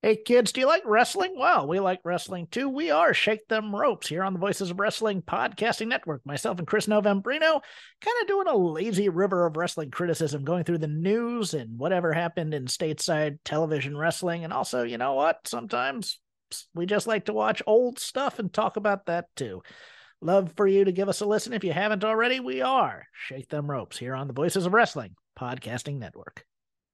Hey kids, do you like wrestling? Well, we like wrestling too. We are Shake Them Ropes here on the Voices of Wrestling Podcasting Network. Myself and Chris Novembrino kind of doing a lazy river of wrestling criticism, going through the news and whatever happened in stateside television wrestling. And also, you know what? Sometimes we just like to watch old stuff and talk about that too. Love for you to give us a listen. If you haven't already, we are Shake Them Ropes here on the Voices of Wrestling Podcasting Network.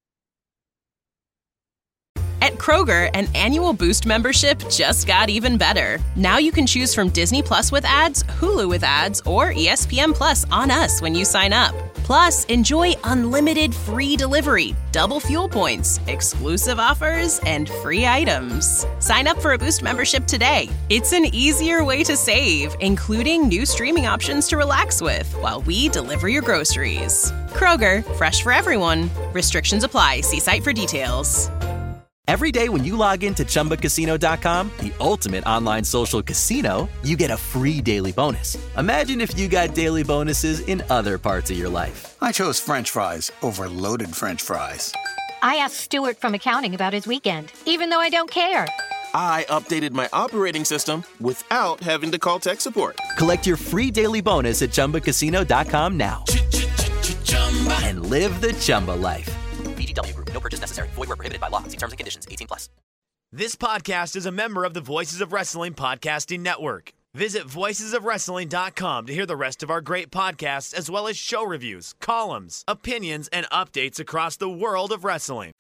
At Kroger, an annual Boost membership just got even better. Now you can choose from Disney Plus with ads, Hulu with ads, or ESPN Plus on us when you sign up. Plus, enjoy unlimited free delivery, double fuel points, exclusive offers, and free items. Sign up for a Boost membership today. It's an easier way to save, including new streaming options to relax with while we deliver your groceries. Kroger, fresh for everyone. Restrictions apply. See site for details. Every day when you log into ChumbaCasino.com, the ultimate online social casino, you get a free daily bonus. Imagine if you got daily bonuses in other parts of your life. I chose French fries over loaded French fries. I asked Stuart from accounting about his weekend, even though I don't care. I updated my operating system without having to call tech support. Collect your free daily bonus at ChumbaCasino.com now. And live the Chumba life. VGW Group. No purchase necessary. Void where prohibited by law. See terms and conditions. 18+. This podcast is a member of the Voices of Wrestling Podcasting Network. Visit voicesofwrestling.com to hear the rest of our great podcasts, as well as show reviews, columns, opinions, and updates across the world of wrestling.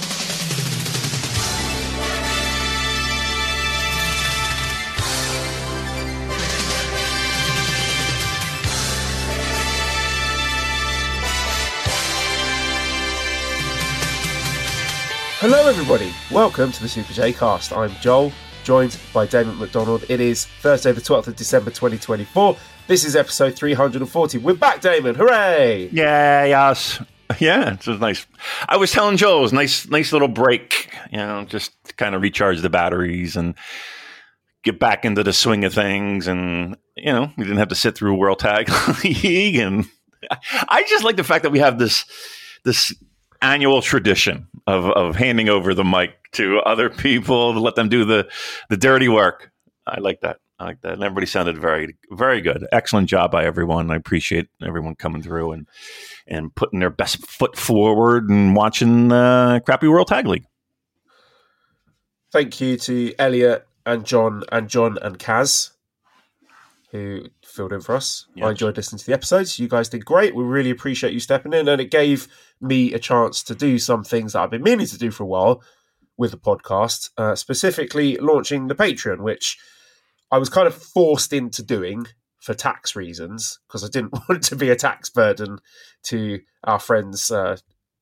Hello everybody, welcome to the Super J Cast. I'm Joel, joined by Damon McDonald. It is Thursday the 12th of December 2024. This is episode 340. We're back, Damon, hooray! Yes. Yeah, it was nice. I was telling Joel, it was nice little break, just to kind of recharge the batteries and get back into the swing of things. And, we didn't have to sit through World Tag League. And I just like the fact that we have this annual tradition of handing over the mic to other people to let them do the dirty work. I like that. And everybody sounded very, very good. Excellent job by everyone. I appreciate everyone coming through and putting their best foot forward and watching crappy World Tag League. Thank you to Elliot and John and Kaz, who filled in for us. Yes. I enjoyed listening to the episodes. You guys did great. We really appreciate you stepping in, and it gave me a chance to do some things that I've been meaning to do for a while with the podcast, specifically launching the Patreon, which I was kind of forced into doing for tax reasons, because I didn't want it to be a tax burden to our friends Joe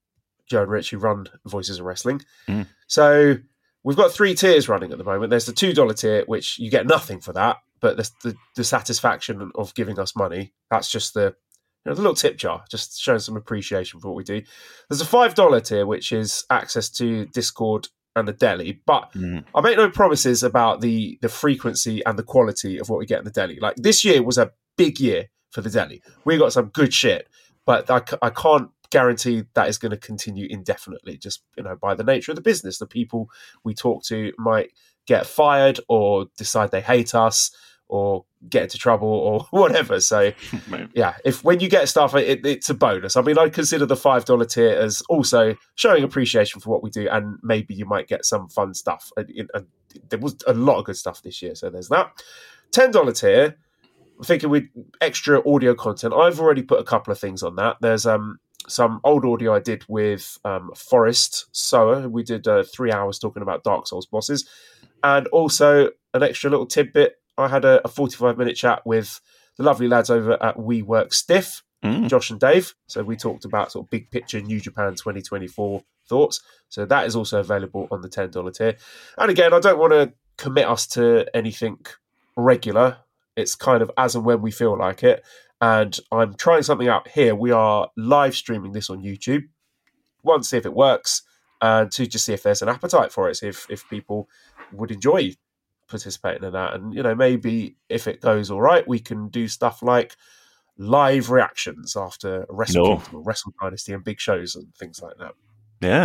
and Rich, who run Voices of Wrestling. Mm. So we've got 3 tiers running at the moment. There's the $2 tier, which you get nothing for that, but the satisfaction of giving us money, that's just the little tip jar, just showing some appreciation for what we do. There's a $5 tier, which is access to Discord and the deli, but I make no promises about the frequency and the quality of what we get in the deli. Like, this year was a big year for the deli. We got some good shit, but I can't guarantee that is going to continue indefinitely, just by the nature of the business. The people we talk to might get fired or decide they hate us or get into trouble or whatever. So yeah, when you get stuff, it's a bonus. I mean, I consider the $5 tier as also showing appreciation for what we do, and maybe you might get some fun stuff. And there was a lot of good stuff this year, so there's that. $10 tier, I'm thinking with extra audio content. I've already put a couple of things on that. There's some old audio I did with Forrest Sower. We did 3 hours talking about Dark Souls bosses, and also an extra little tidbit. I had a 45-minute chat with the lovely lads over at We Work Stiff, Josh and Dave. So we talked about sort of big picture New Japan 2024 thoughts. So that is also available on the $10 tier. And again, I don't want to commit us to anything regular. It's kind of as and when we feel like it. And I'm trying something out here. We are live streaming this on YouTube. One, see if it works. And two, just see if there's an appetite for it. See if people would enjoy participating in that. And, maybe if it goes all right, we can do stuff like live reactions after Wrestle Kingdom or Wrestle Dynasty and big shows and things like that. Yeah.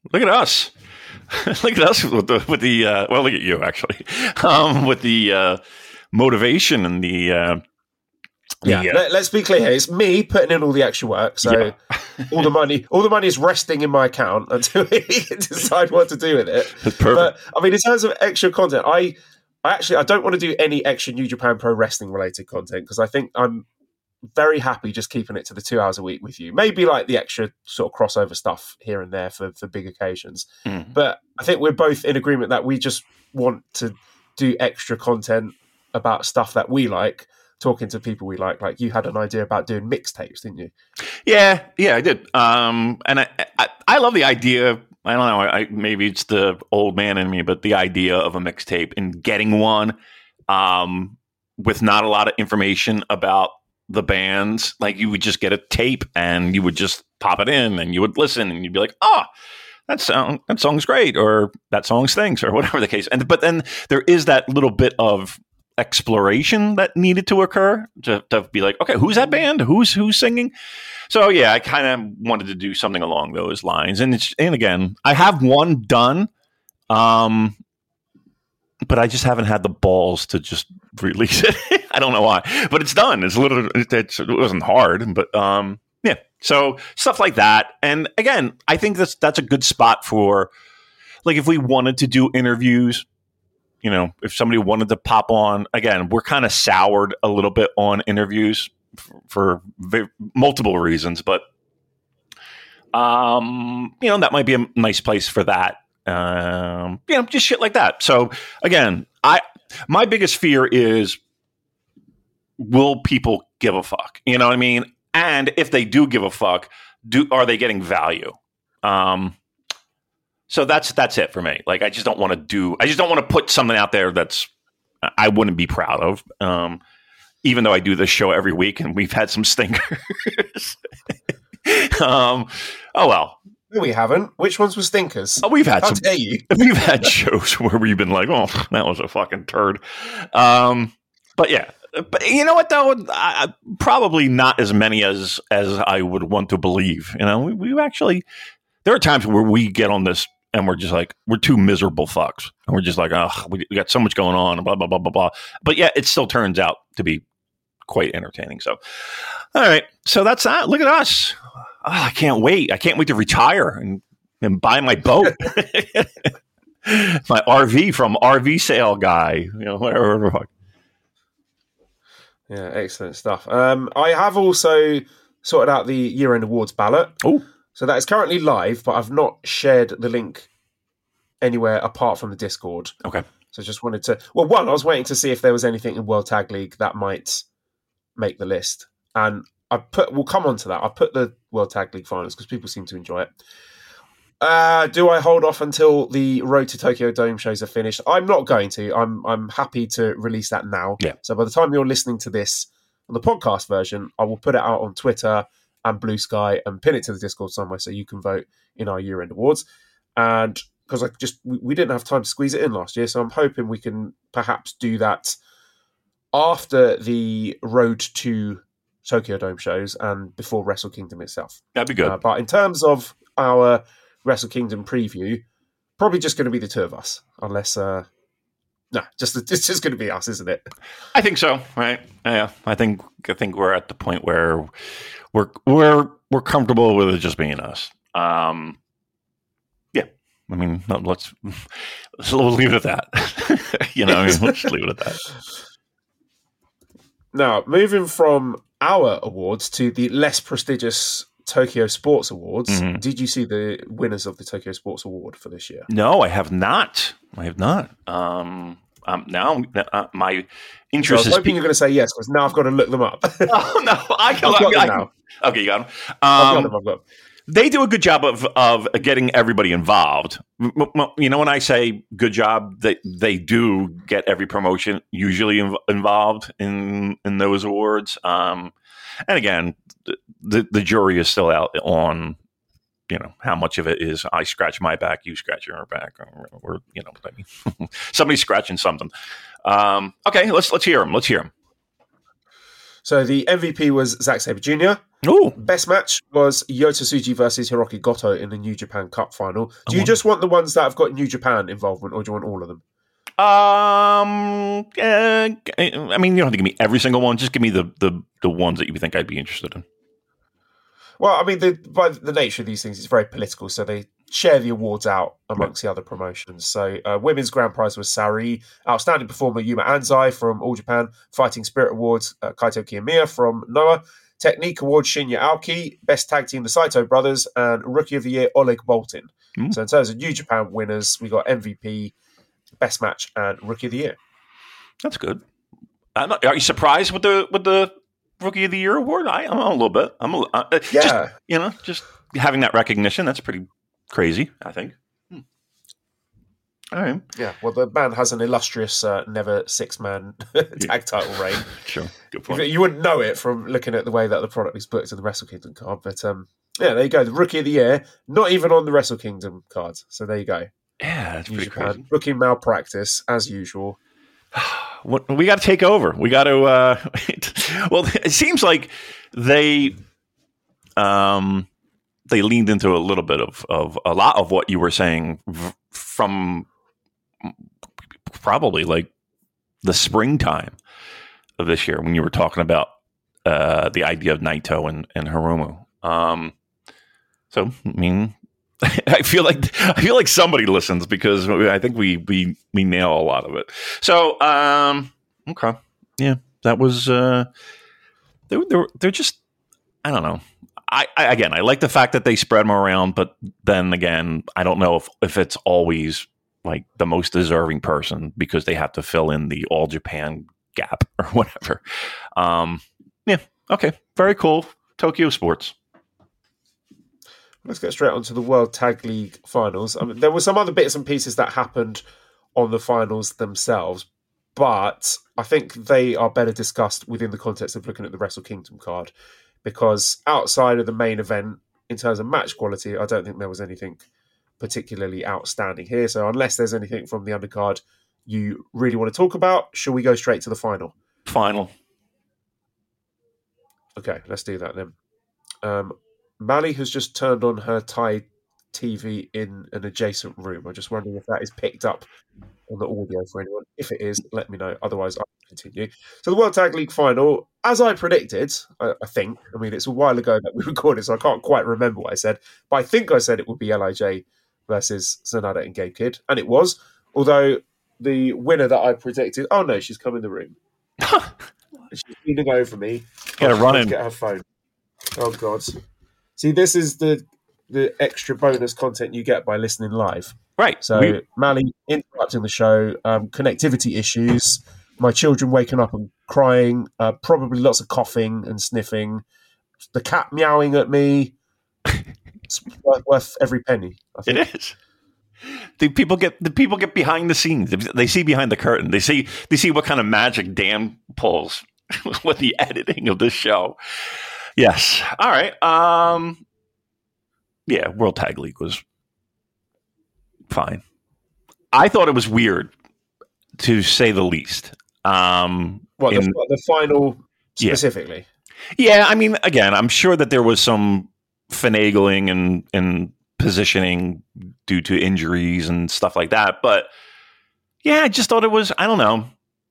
Look at us. Look at us with the well, look at you actually, with the motivation and the let's be clear here. It's me putting in all the extra work. So all the money is resting in my account until we decide what to do with it. That's perfect. But I mean, in terms of extra content, I don't want to do any extra New Japan Pro Wrestling related content because I think I'm very happy just keeping it to the 2 hours a week with you. Maybe like the extra sort of crossover stuff here and there for big occasions. But I think we're both in agreement that we just want to do extra content about stuff that we like, talking to people we like. Like you had an idea about doing mixtapes, didn't you? Yeah, I did. And I love the idea. I don't know. Maybe it's the old man in me, but the idea of a mixtape and getting one with not a lot of information about the bands. Like you would just get a tape and you would just pop it in and you would listen and you'd be like, oh, that song's great, or that song stinks, or whatever the case. But then there is that little bit of exploration that needed to occur to be like, okay, who's that band? Who's singing? So yeah, I kind of wanted to do something along those lines. And again, I have one done, but I just haven't had the balls to just release it. I don't know why, but it's done. It wasn't hard, but yeah. So stuff like that. And again, I think that's a good spot for, like, if we wanted to do interviews, you know, if somebody wanted to pop on, again, we're kind of soured a little bit on interviews for multiple reasons, but you know, that might be a nice place for that. You know, just shit like that. So again, my biggest fear is, will people give a fuck? You know what I mean? And if they do give a fuck, are they getting value? So that's it for me. Like, I just don't want to put something out there that's I wouldn't be proud of. Even though I do this show every week and we've had some stinkers. Oh well. No, we haven't. Which ones were stinkers? Oh, we've had How dare you? We've had shows where we've been like, oh, that was a fucking turd. But yeah. But you know what, though? Probably not as many as I would want to believe. You know, we actually, there are times where we get on this and we're just like, we're two miserable fucks. And we're just like, oh, we got so much going on and blah, blah, blah, blah, blah. But yeah, it still turns out to be quite entertaining. So, all right. So that's that. Look at us. Oh, I can't wait. I can't wait to retire and buy my boat. My RV from RV Sale Guy. You know, whatever. Yeah, excellent stuff. I have also sorted out the year-end awards ballot. Oh, so that is currently live, but I've not shared the link anywhere apart from the Discord. Okay. So just wanted to... Well, one, I was waiting to see if there was anything in World Tag League that might make the list. And we'll come on to that. I put the World Tag League finals because people seem to enjoy it. Do I hold off until the Road to Tokyo Dome shows are finished? I'm not going to. I'm happy to release that now. Yeah. So by the time you're listening to this on the podcast version, I will put it out on Twitter and Blue Sky and pin it to the Discord somewhere so you can vote in our year-end awards. And because we didn't have time to squeeze it in last year, so I'm hoping we can perhaps do that after the Road to Tokyo Dome shows and before Wrestle Kingdom itself. That'd be good. But in terms of our Wrestle Kingdom preview, probably just going to be the two of us, unless it's just going to be us, isn't it? I think so, right? Yeah, I think we're at the point where we're comfortable with it just being us. Yeah, I mean, let's leave it at that. You know, let's leave it at that. Now, moving from our awards to the less prestigious Tokyo Sports Awards. Mm-hmm. Did you see the winners of the Tokyo Sports Award for this year? No, I have not. Now my interest is... I was hoping you're going to say yes, because now I've got to look them up. Oh, no. I've got them now. Okay, you got them. I've got them. They do a good job of getting everybody involved. You know, when I say good job, they do get every promotion usually involved in those awards. And again, the jury is still out on, you know, how much of it is I scratch my back, you scratch your back, or you know what I mean. Somebody's scratching something. Okay, let's hear them. So the MVP was Zack Sabre Jr. Ooh. Best match was Yota Tsuji versus Hiroki Goto in the New Japan Cup final. Do you just want the ones that have got New Japan involvement, or do you want all of them? I mean, you don't have to give me every single one. Just give me the ones that you think I'd be interested in. Well, I mean, by the nature of these things, it's very political, so they share the awards out amongst the other promotions. So women's grand prize was Sari, outstanding performer Yuma Anzai from All Japan, Fighting Spirit Awards Kaito Kiyomiya from Noah, Technique Award Shinya Aoki, Best Tag Team the Saito Brothers, and Rookie of the Year Oleg Boltin. So in terms of New Japan winners, we got MVP, Best Match, and Rookie of the Year. That's good. Are you surprised with the Rookie of the Year award? I'm a little bit. Just having that recognition, that's pretty crazy, I think. All right. Yeah, well, the man has an illustrious never six-man tag title reign. Sure, good point. You wouldn't know it from looking at the way that the product is booked in the Wrestle Kingdom card, but yeah, there you go. The Rookie of the Year, not even on the Wrestle Kingdom card. So there you go. Yeah, that's pretty crazy. Booking malpractice, as usual. We got to take over. We got to. Well, it seems like they leaned into a little bit of a lot of what you were saying from probably like the springtime of this year when you were talking about the idea of Naito and Hiromu. So, I mean, I feel like somebody listens because I think we nail a lot of it. So, okay, yeah, that was they're just, I don't know. I like the fact that they spread them around, but then again, I don't know if it's always like the most deserving person because they have to fill in the All Japan gap or whatever. Yeah, okay, very cool. Tokyo Sports. Let's get straight onto the World Tag League finals. I mean, there were some other bits and pieces that happened on the finals themselves, but I think they are better discussed within the context of looking at the Wrestle Kingdom card, because outside of the main event, in terms of match quality, I don't think there was anything particularly outstanding here. So unless there's anything from the undercard you really want to talk about, shall we go straight to the final? Final. Okay, let's do that then. Mally has just turned on her Thai TV in an adjacent room. I'm just wondering if that is picked up on the audio for anyone. If it is, let me know. Otherwise, I'll continue. So the World Tag League final, as I predicted, I think, I mean, it's a while ago that we recorded, so I can't quite remember what I said, but I think I said it would be LIJ versus Sanada and Gabe Kidd, and it was, although the winner that I predicted, oh no, she's come in the room. She's leaning over me. Gotta run in. Get her phone. Oh, God. See, this is the extra bonus content you get by listening live. Right. So, Mally interrupting the show, connectivity issues, my children waking up and crying, probably lots of coughing and sniffing, the cat meowing at me. It's worth every penny, I think. It is. The people get behind the scenes. They see behind the curtain. They see what kind of magic Dan pulls with the editing of this show. Yes. All right. Yeah, World Tag League was fine. I thought it was weird, to say the least. The final specifically? Yeah, I mean, again, I'm sure that there was some finagling and positioning due to injuries and stuff like that. But yeah, I just thought it was, I don't know.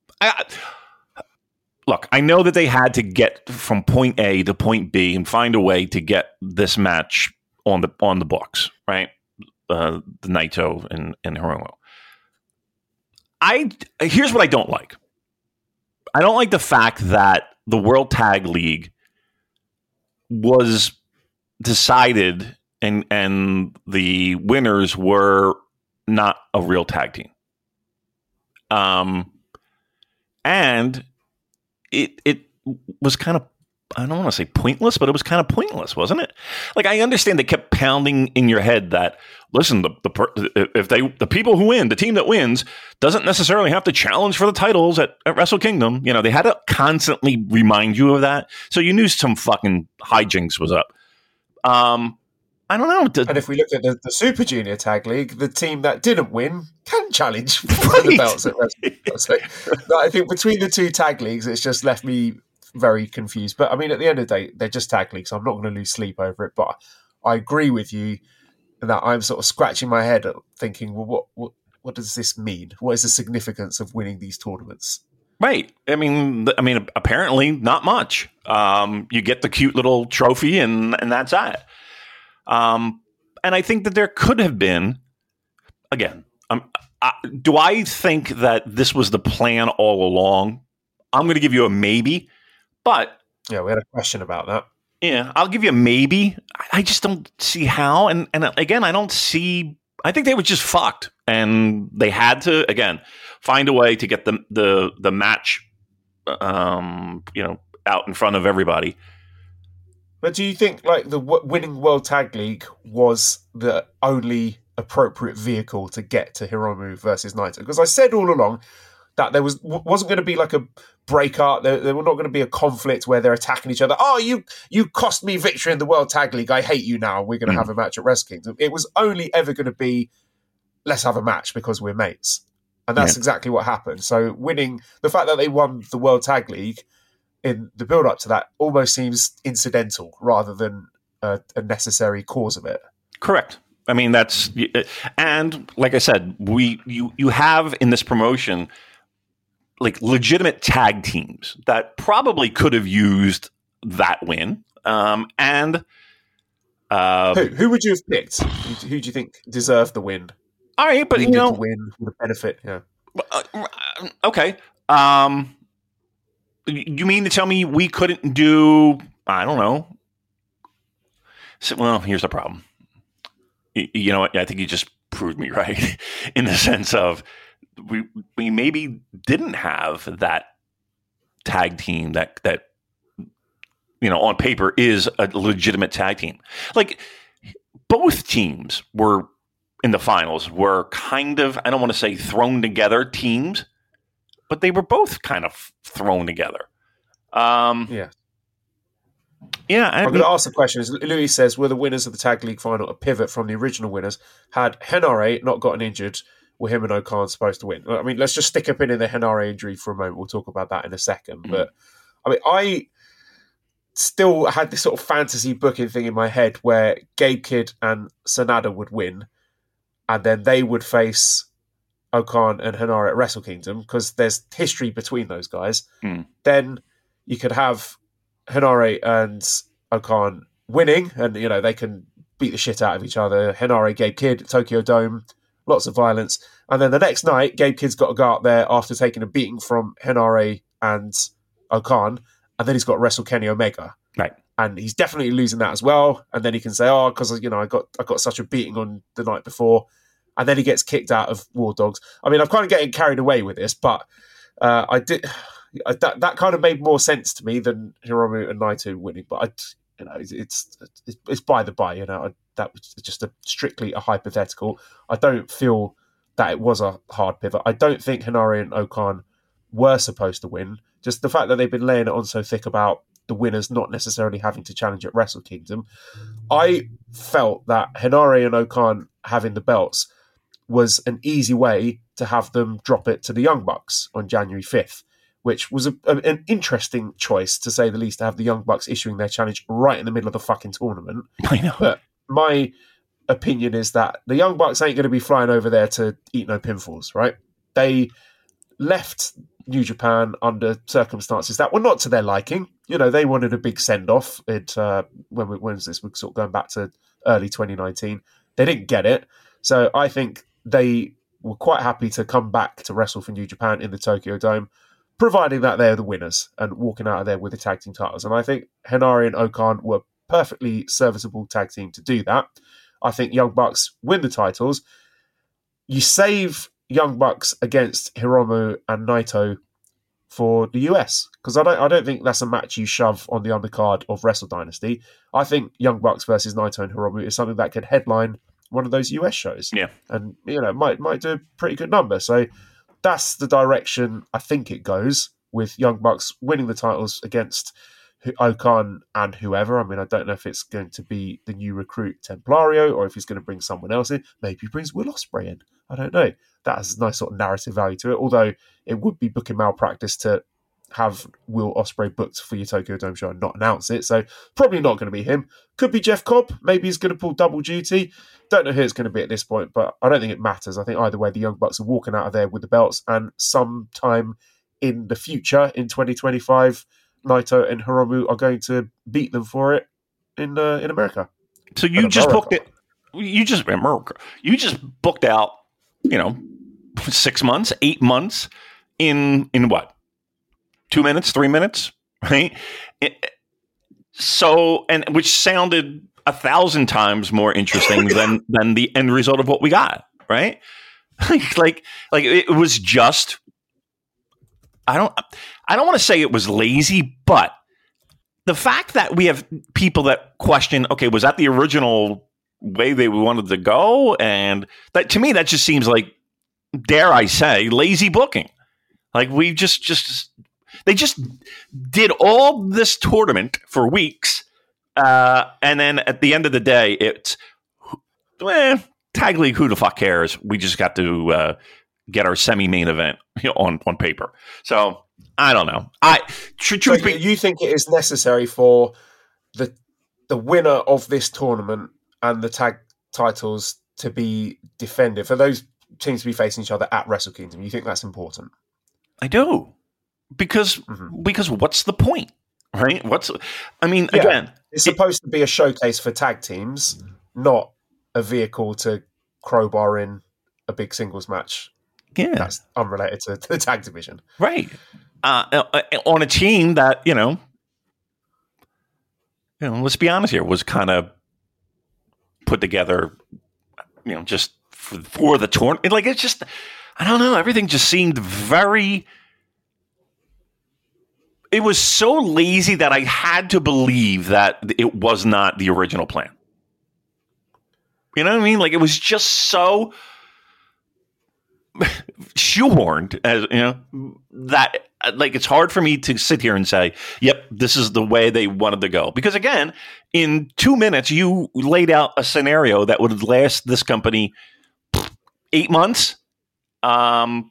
Look, I know that they had to get from point A to point B and find a way to get this match on the books, right? The Naito and Hiromu. Here's what I don't like. I don't like the fact that the World Tag League was decided and the winners were not a real tag team. And it was kind of, I don't want to say pointless, but it was kind of pointless, wasn't it? Like, I understand they kept pounding in your head that, listen, the people who win, the team that wins, doesn't necessarily have to challenge for the titles at Wrestle Kingdom. You know, they had to constantly remind you of that, so you knew some fucking hijinks was up. I don't know. And if we look at the Super Junior Tag League, the team that didn't win can challenge for the belts at Wrestle Kingdom. So I think between the two tag leagues, it's just left me very confused. But I mean, at the end of the day, they're just tag leagues, so I'm not going to lose sleep over it. But I agree with you that I'm sort of scratching my head at thinking, well, what does this mean? What is the significance of winning these tournaments? Right. I mean, apparently not much. You get the cute little trophy, and that's that. And I think that there could have been, again, do I think that this was the plan all along? I'm going to give you a maybe, but yeah, we had a question about that. Yeah, I'll give you a maybe. I just don't see how. And again, I don't see. I think they were just fucked, and they had to again find a way to get the match, out in front of everybody. But do you think like the winning World Tag League was the only appropriate vehicle to get to Hiromu versus Naito? Because I said all along that there wasn't going to be like a breakup. There were not going to be a conflict where they're attacking each other. Oh, you cost me victory in the World Tag League. I hate you now. We're going to have a match at Wrestle Kingdom. It was only ever going to be, let's have a match because we're mates. And that's exactly what happened. So the fact that they won the World Tag League in the build-up to that almost seems incidental rather than a necessary cause of it. Correct. I mean, that's, and like I said, you have in this promotion like legitimate tag teams that probably could have used that win. And who would you have picked? Who do you think deserved the win? All right, but to win for the benefit, yeah. Okay. You mean to tell me we couldn't do? I don't know. So, well, here's the problem. You know what? I think you just proved me right in the sense of we maybe didn't have that tag team that on paper is a legitimate tag team. Like both teams were in the finals were kind of, I don't want to say thrown together teams, but they were both kind of thrown together. Yeah. I'm going to ask the question. Louis says, were the winners of the Tag League final a pivot from the original winners? Had Henare not gotten injured, were him and Okan supposed to win? I mean, let's just stick a pin in the Henare injury for a moment. We'll talk about that in a second. But I mean, I still had this sort of fantasy booking thing in my head where Gabe Kidd and Sanada would win, and then they would face Okan and Henare at Wrestle Kingdom because there's history between those guys. Then you could have Henare and Okan winning, and they can beat the shit out of each other. Henare, Gabe Kidd, Tokyo Dome, lots of violence. And then the next night, Gabe Kidd's got to go out there after taking a beating from Henare and Okan, and then he's got to wrestle Kenny Omega. Right. And he's definitely losing that as well. And then he can say, "Oh, because I got such a beating on the night before," and then he gets kicked out of War Dogs. I mean, I'm kind of getting carried away with this, but that kind of made more sense to me than Hiromu and Naito winning. But it's by the by. That was just strictly a hypothetical. I don't feel that it was a hard pivot. I don't think Henare and Okan were supposed to win. Just the fact that they've been laying it on so thick about the winners not necessarily having to challenge at Wrestle Kingdom. I felt that Henare and Okan having the belts was an easy way to have them drop it to the Young Bucks on January 5th, which was an interesting choice, to say the least, to have the Young Bucks issuing their challenge right in the middle of the fucking tournament. I know. But my opinion is that the Young Bucks ain't going to be flying over there to eat no pinfalls, right? They left New Japan under circumstances that were not to their liking. They wanted a big send-off. When was this? We're sort of going back to early 2019. They didn't get it. So I think they were quite happy to come back to wrestle for New Japan in the Tokyo Dome, providing that they're the winners and walking out of there with the tag team titles. And I think Henare and Okan were perfectly serviceable tag team to do that. I think Young Bucks win the titles. You save Young Bucks against Hiromu and Naito for the US, because I don't think that's a match you shove on the undercard of Wrestle Dynasty. I think Young Bucks versus Naito and Hiromu is something that could headline one of those US shows. Yeah. And, might do a pretty good number. So that's the direction I think it goes, with Young Bucks winning the titles against Okan and whoever. I mean, I don't know if it's going to be the new recruit Templario or if he's going to bring someone else in. Maybe he brings Will Ospreay in. I don't know. That has a nice sort of narrative value to it, although it would be booking malpractice to have Will Ospreay booked for your Tokyo Dome show and not announce it. So probably not going to be him. Could be Jeff Cobb. Maybe he's going to pull double duty. Don't know who it's going to be at this point, but I don't think it matters. I think either way, the Young Bucks are walking out of there with the belts, and sometime in the future, in 2025, Naito and Hiromu are going to beat them for it in America. So you just booked it. You just booked out, 6 months, 8 months in what? 2 minutes, 3 minutes, right? Which sounded 1,000 times more interesting than the end result of what we got, right? like it was just. I don't want to say it was lazy, but the fact that we have people that question, okay, was that the original way they wanted to go? And that, to me, that just seems like, dare I say, lazy booking. Like we they just did all this tournament for weeks. And then at the end of the day, it's, Tag League, who the fuck cares? We just got to get our semi-main event on paper. So I don't know. You think it is necessary for the winner of this tournament and the tag titles to be defended, for those teams to be facing each other at Wrestle Kingdom? You think that's important? I do. Because what's the point? Right? Again, it's supposed to be a showcase for tag teams, not a vehicle to crowbar in a big singles match. Yeah, that's unrelated to the tag division, right? On a team that let's be honest here, was kind of put together, just for the tournament. Like it's just, I don't know. Everything just seemed very. It was so lazy that I had to believe that it was not the original plan. You know what I mean? Like it was just so shoehorned, as that like it's hard for me to sit here and say, yep, this is the way they wanted to go. Because again, in 2 minutes, you laid out a scenario that would last this company 8 months. And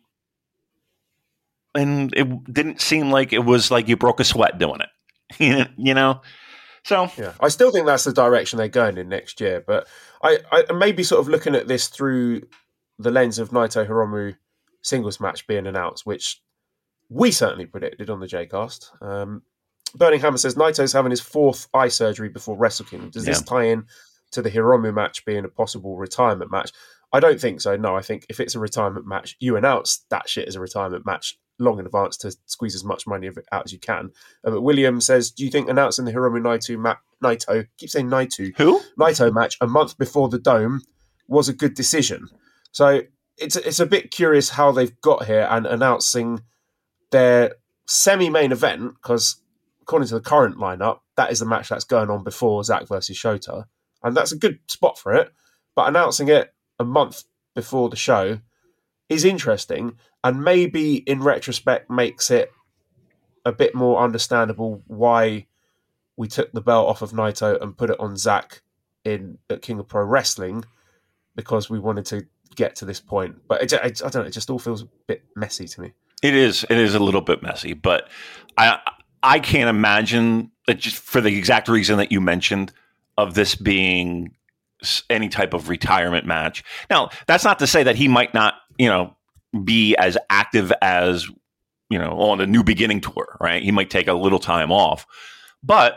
it didn't seem like it was like you broke a sweat doing it, So yeah, I still think that's the direction they're going in next year. But I may be sort of looking at this through the lens of Naito Hiromu singles match being announced, which we certainly predicted on the Jcast. Burning Hammer says Naito's having his 4th eye surgery before Wrestle Kingdom. Does this tie in to the Hiromu match being a possible retirement match? I don't think so. No, I think if it's a retirement match, you announce that shit as a retirement match long in advance to squeeze as much money out as you can. But William says, do you think announcing the Hiromu Naito, keep saying Naito match a month before the Dome was a good decision? So it's a bit curious how they've got here and announcing their semi-main event, because according to the current lineup, that is the match that's going on before Zack versus Shota, and that's a good spot for it. But announcing it a month before the show is interesting, and maybe in retrospect makes it a bit more understandable why we took the belt off of Naito and put it on Zack at King of Pro Wrestling, because we wanted to get to this point. But I don't know, it just all feels a bit messy to me. It is a little bit messy, but I can't imagine that, just for the exact reason that you mentioned, of this being any type of retirement match. Now, that's not to say that he might not, be as active as, on the New Beginning tour, right? He might take a little time off, but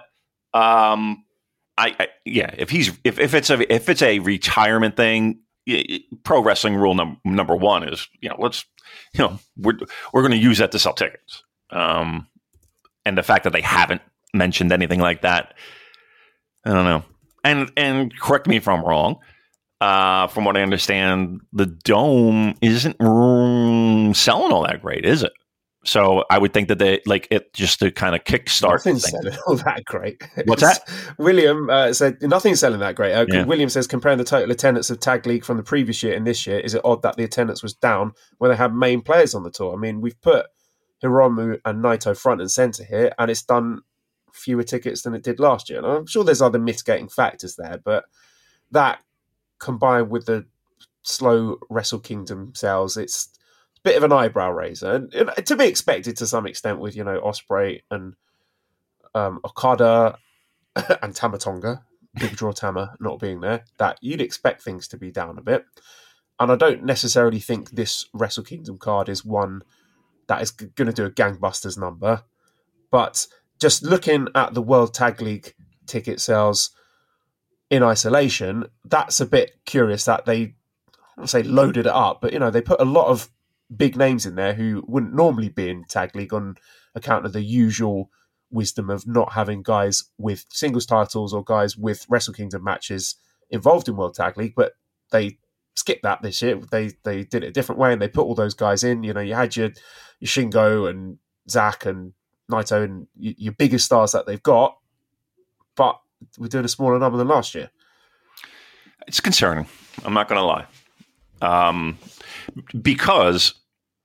if it's a retirement thing, pro wrestling rule number one is, we're going to use that to sell tickets. And the fact that they haven't mentioned anything like that, I don't know. And correct me if I'm wrong. From what I understand, the Dome isn't selling all that great, is it? So I would think that they like it just to kind of kickstart. Nothing's selling all that great. What's that? William said nothing's selling that great. William says, comparing the total attendance of Tag League from the previous year and this year, is it odd that the attendance was down when they had main players on the tour? I mean, we've put Hiromu and Naito front and center here, and it's done fewer tickets than it did last year. And I'm sure there's other mitigating factors there, but that combined with the slow Wrestle Kingdom sales, it's bit of an eyebrow raiser, and to be expected to some extent with, Ospreay and Okada and Tama Tonga, Big Draw Tama not being there, that you'd expect things to be down a bit. And I don't necessarily think this Wrestle Kingdom card is one that is going to do a gangbusters number. But just looking at the World Tag League ticket sales in isolation, that's a bit curious that they, I won't say loaded it up, but, they put a lot of big names in there who wouldn't normally be in Tag League on account of the usual wisdom of not having guys with singles titles or guys with Wrestle Kingdom matches involved in World Tag League, but they skipped that this year. They did it a different way, and they put all those guys in. You had your Shingo and Zack and Naito and your biggest stars that they've got, but we're doing a smaller number than last year. It's concerning. I'm not going to lie. Because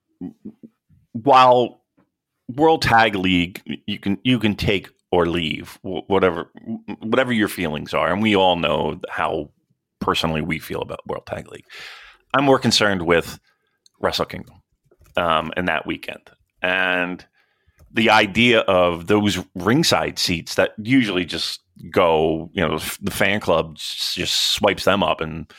while World Tag League, you can take or leave, whatever your feelings are, and we all know how personally we feel about World Tag League. I'm more concerned with Wrestle Kingdom and that weekend, and the idea of those ringside seats that usually just go, the fan club just swipes them up, and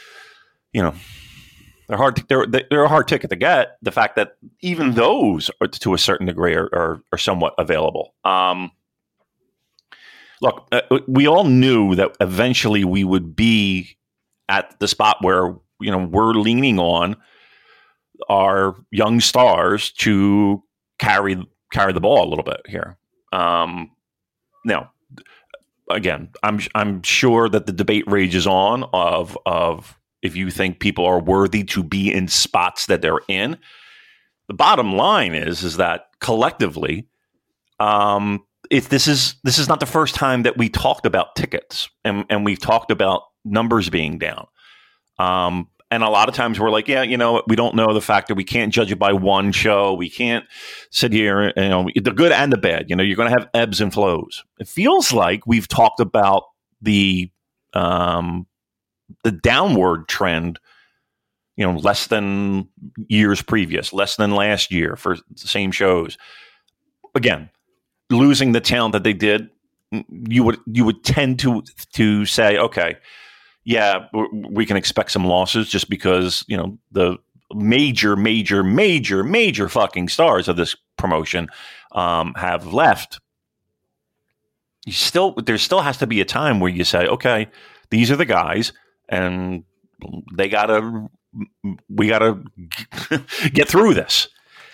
they're hard. They're a hard ticket to get. The fact that even those, are, to a certain degree, are somewhat available. Look, we all knew that eventually we would be at the spot where we're leaning on our young stars to carry the ball a little bit here. Now, again, I'm sure that the debate rages on of if you think people are worthy to be in spots that they're in. The bottom line is that collectively, this is not the first time that we talked about tickets and we've talked about numbers being down. And a lot of times we're like, we don't know the fact that we can't judge it by one show. We can't sit here, the good and the bad. You're going to have ebbs and flows. It feels like we've talked about the downward trend, less than years previous, less than last year for the same shows. Again, losing the talent that they did, you would tend to say, okay, yeah, we can expect some losses just because, the major fucking stars of this promotion have left. There still has to be a time where you say, okay, these are the guys, and we gotta get through this.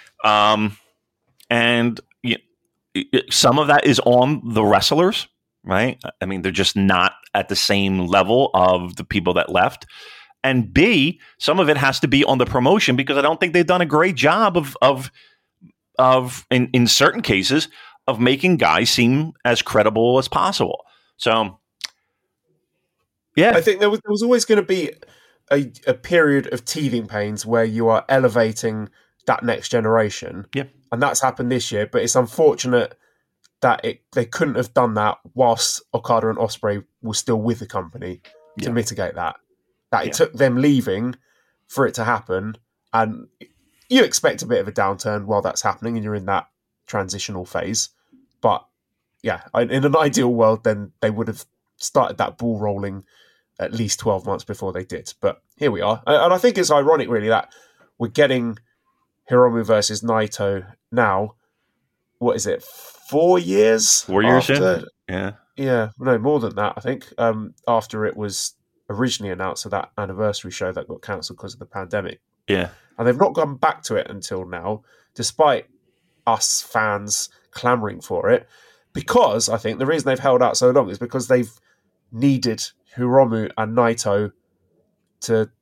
And some of that is on the wrestlers, right? I mean, they're just not at the same level of the people that left. And B, some of it has to be on the promotion, because I don't think they've done a great job of in certain cases of making guys seem as credible as possible. So, yeah, I think there was always going to be a period of teething pains where you are elevating that next generation. Yeah. And that's happened this year, but it's unfortunate that they couldn't have done that whilst Okada and Ospreay were still with the company to mitigate that. It took them leaving for it to happen, and you expect a bit of a downturn while that's happening and you're in that transitional phase. But yeah, in an ideal world, then they would have started that ball rolling at least 12 months before they did. But here we are. And I think it's ironic, really, that we're getting Hiromu versus Naito now. What is it? 4 years? 4 years after, in? Yeah. Yeah, no, more than that, I think. After it was originally announced, of that anniversary show that got cancelled because of the pandemic. Yeah. And they've not gone back to it until now, despite us fans clamouring for it. Because I think the reason they've held out so long is because they've needed Hiromu and Naito to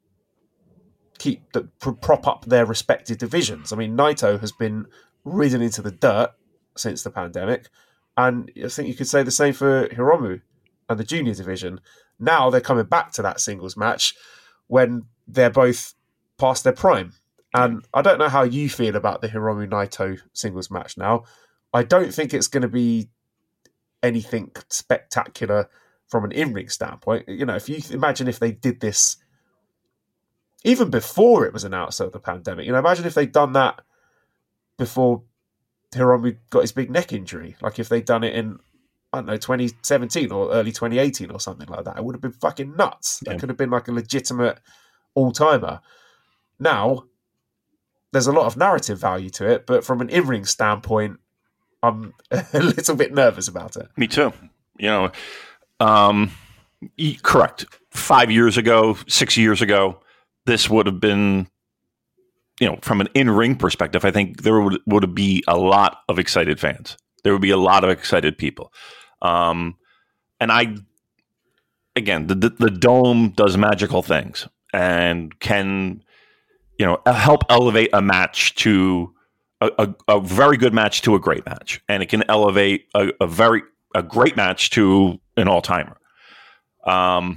prop up their respective divisions. I mean, Naito has been ridden into the dirt since the pandemic, and I think you could say the same for Hiromu and the junior division. Now they're coming back to that singles match when they're both past their prime. And I don't know how you feel about the Hiromu Naito singles match now. I don't think it's going to be anything spectacular from an in-ring standpoint. If you imagine if they did this even before it was announced of the pandemic. Imagine if they'd done that before Hiromu got his big neck injury. Like if they'd done it in, I don't know, 2017 or early 2018 or something like that. It would have been fucking nuts. That could have been like a legitimate all-timer. Now, there's a lot of narrative value to it, but from an in-ring standpoint, I'm a little bit nervous about it. Me too. Correct. 5 years ago, 6 years ago, this would have been, from an in-ring perspective, I think there would be a lot of excited fans. There would be a lot of excited people. And the Dome does magical things and can, help elevate a match to a very good match to a great match. And it can elevate a great match to an all-timer. I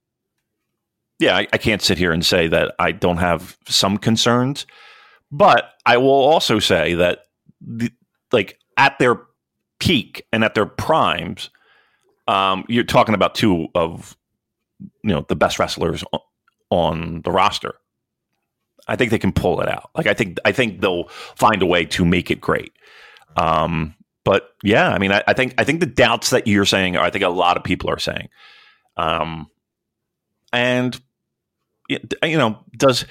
can't sit here and say that I don't have some concerns, but I will also say that at their peak and at their primes, you're talking about two of the best wrestlers on the roster. I think they can pull it out. I think they'll find a way to make it great. But yeah, I mean, I think the doubts that you're saying I think a lot of people are saying. And does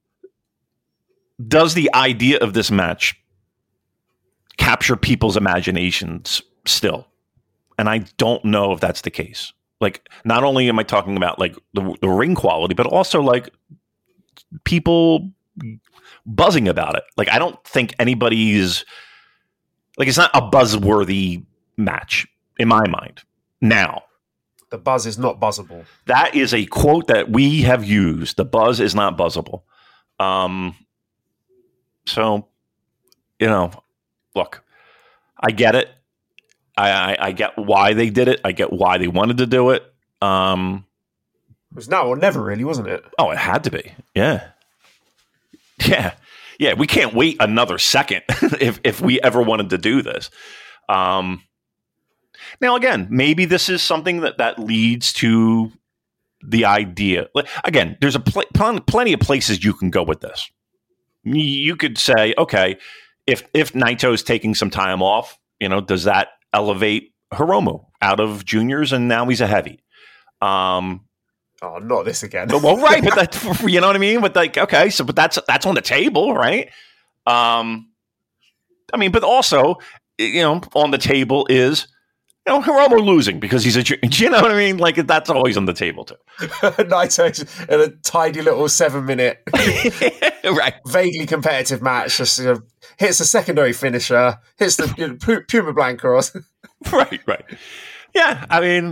the idea of this match capture people's imaginations still? And I don't know if that's the case. Not only am I talking about the ring quality, but also people buzzing about it. I don't think anybody's it's not a buzzworthy match in my mind. Now, the buzz is not buzzable. That is a quote that we have used. The buzz is not buzzable. So, look, I get it. I get why they did it. I get why they wanted to do it. It was now or never, really, wasn't it? Oh, it had to be. Yeah. We can't wait another second if we ever wanted to do this. Now, again, maybe this is something that leads to the idea. Again, there's plenty of places you can go with this. You could say, okay, if Naito's taking some time off, does that elevate Hiromu out of juniors and now he's a heavy? Oh, not this again. Well, right, but that, you know what I mean. But okay, but that's on the table, right? I mean, but also, on the table is Hiromu losing because he's you know what I mean? That's always on the table too. Naito's in a tiny little 7-minute, right, vaguely competitive match. Just hits a secondary finisher, hits the Puma Blank cross. right. Yeah, I mean.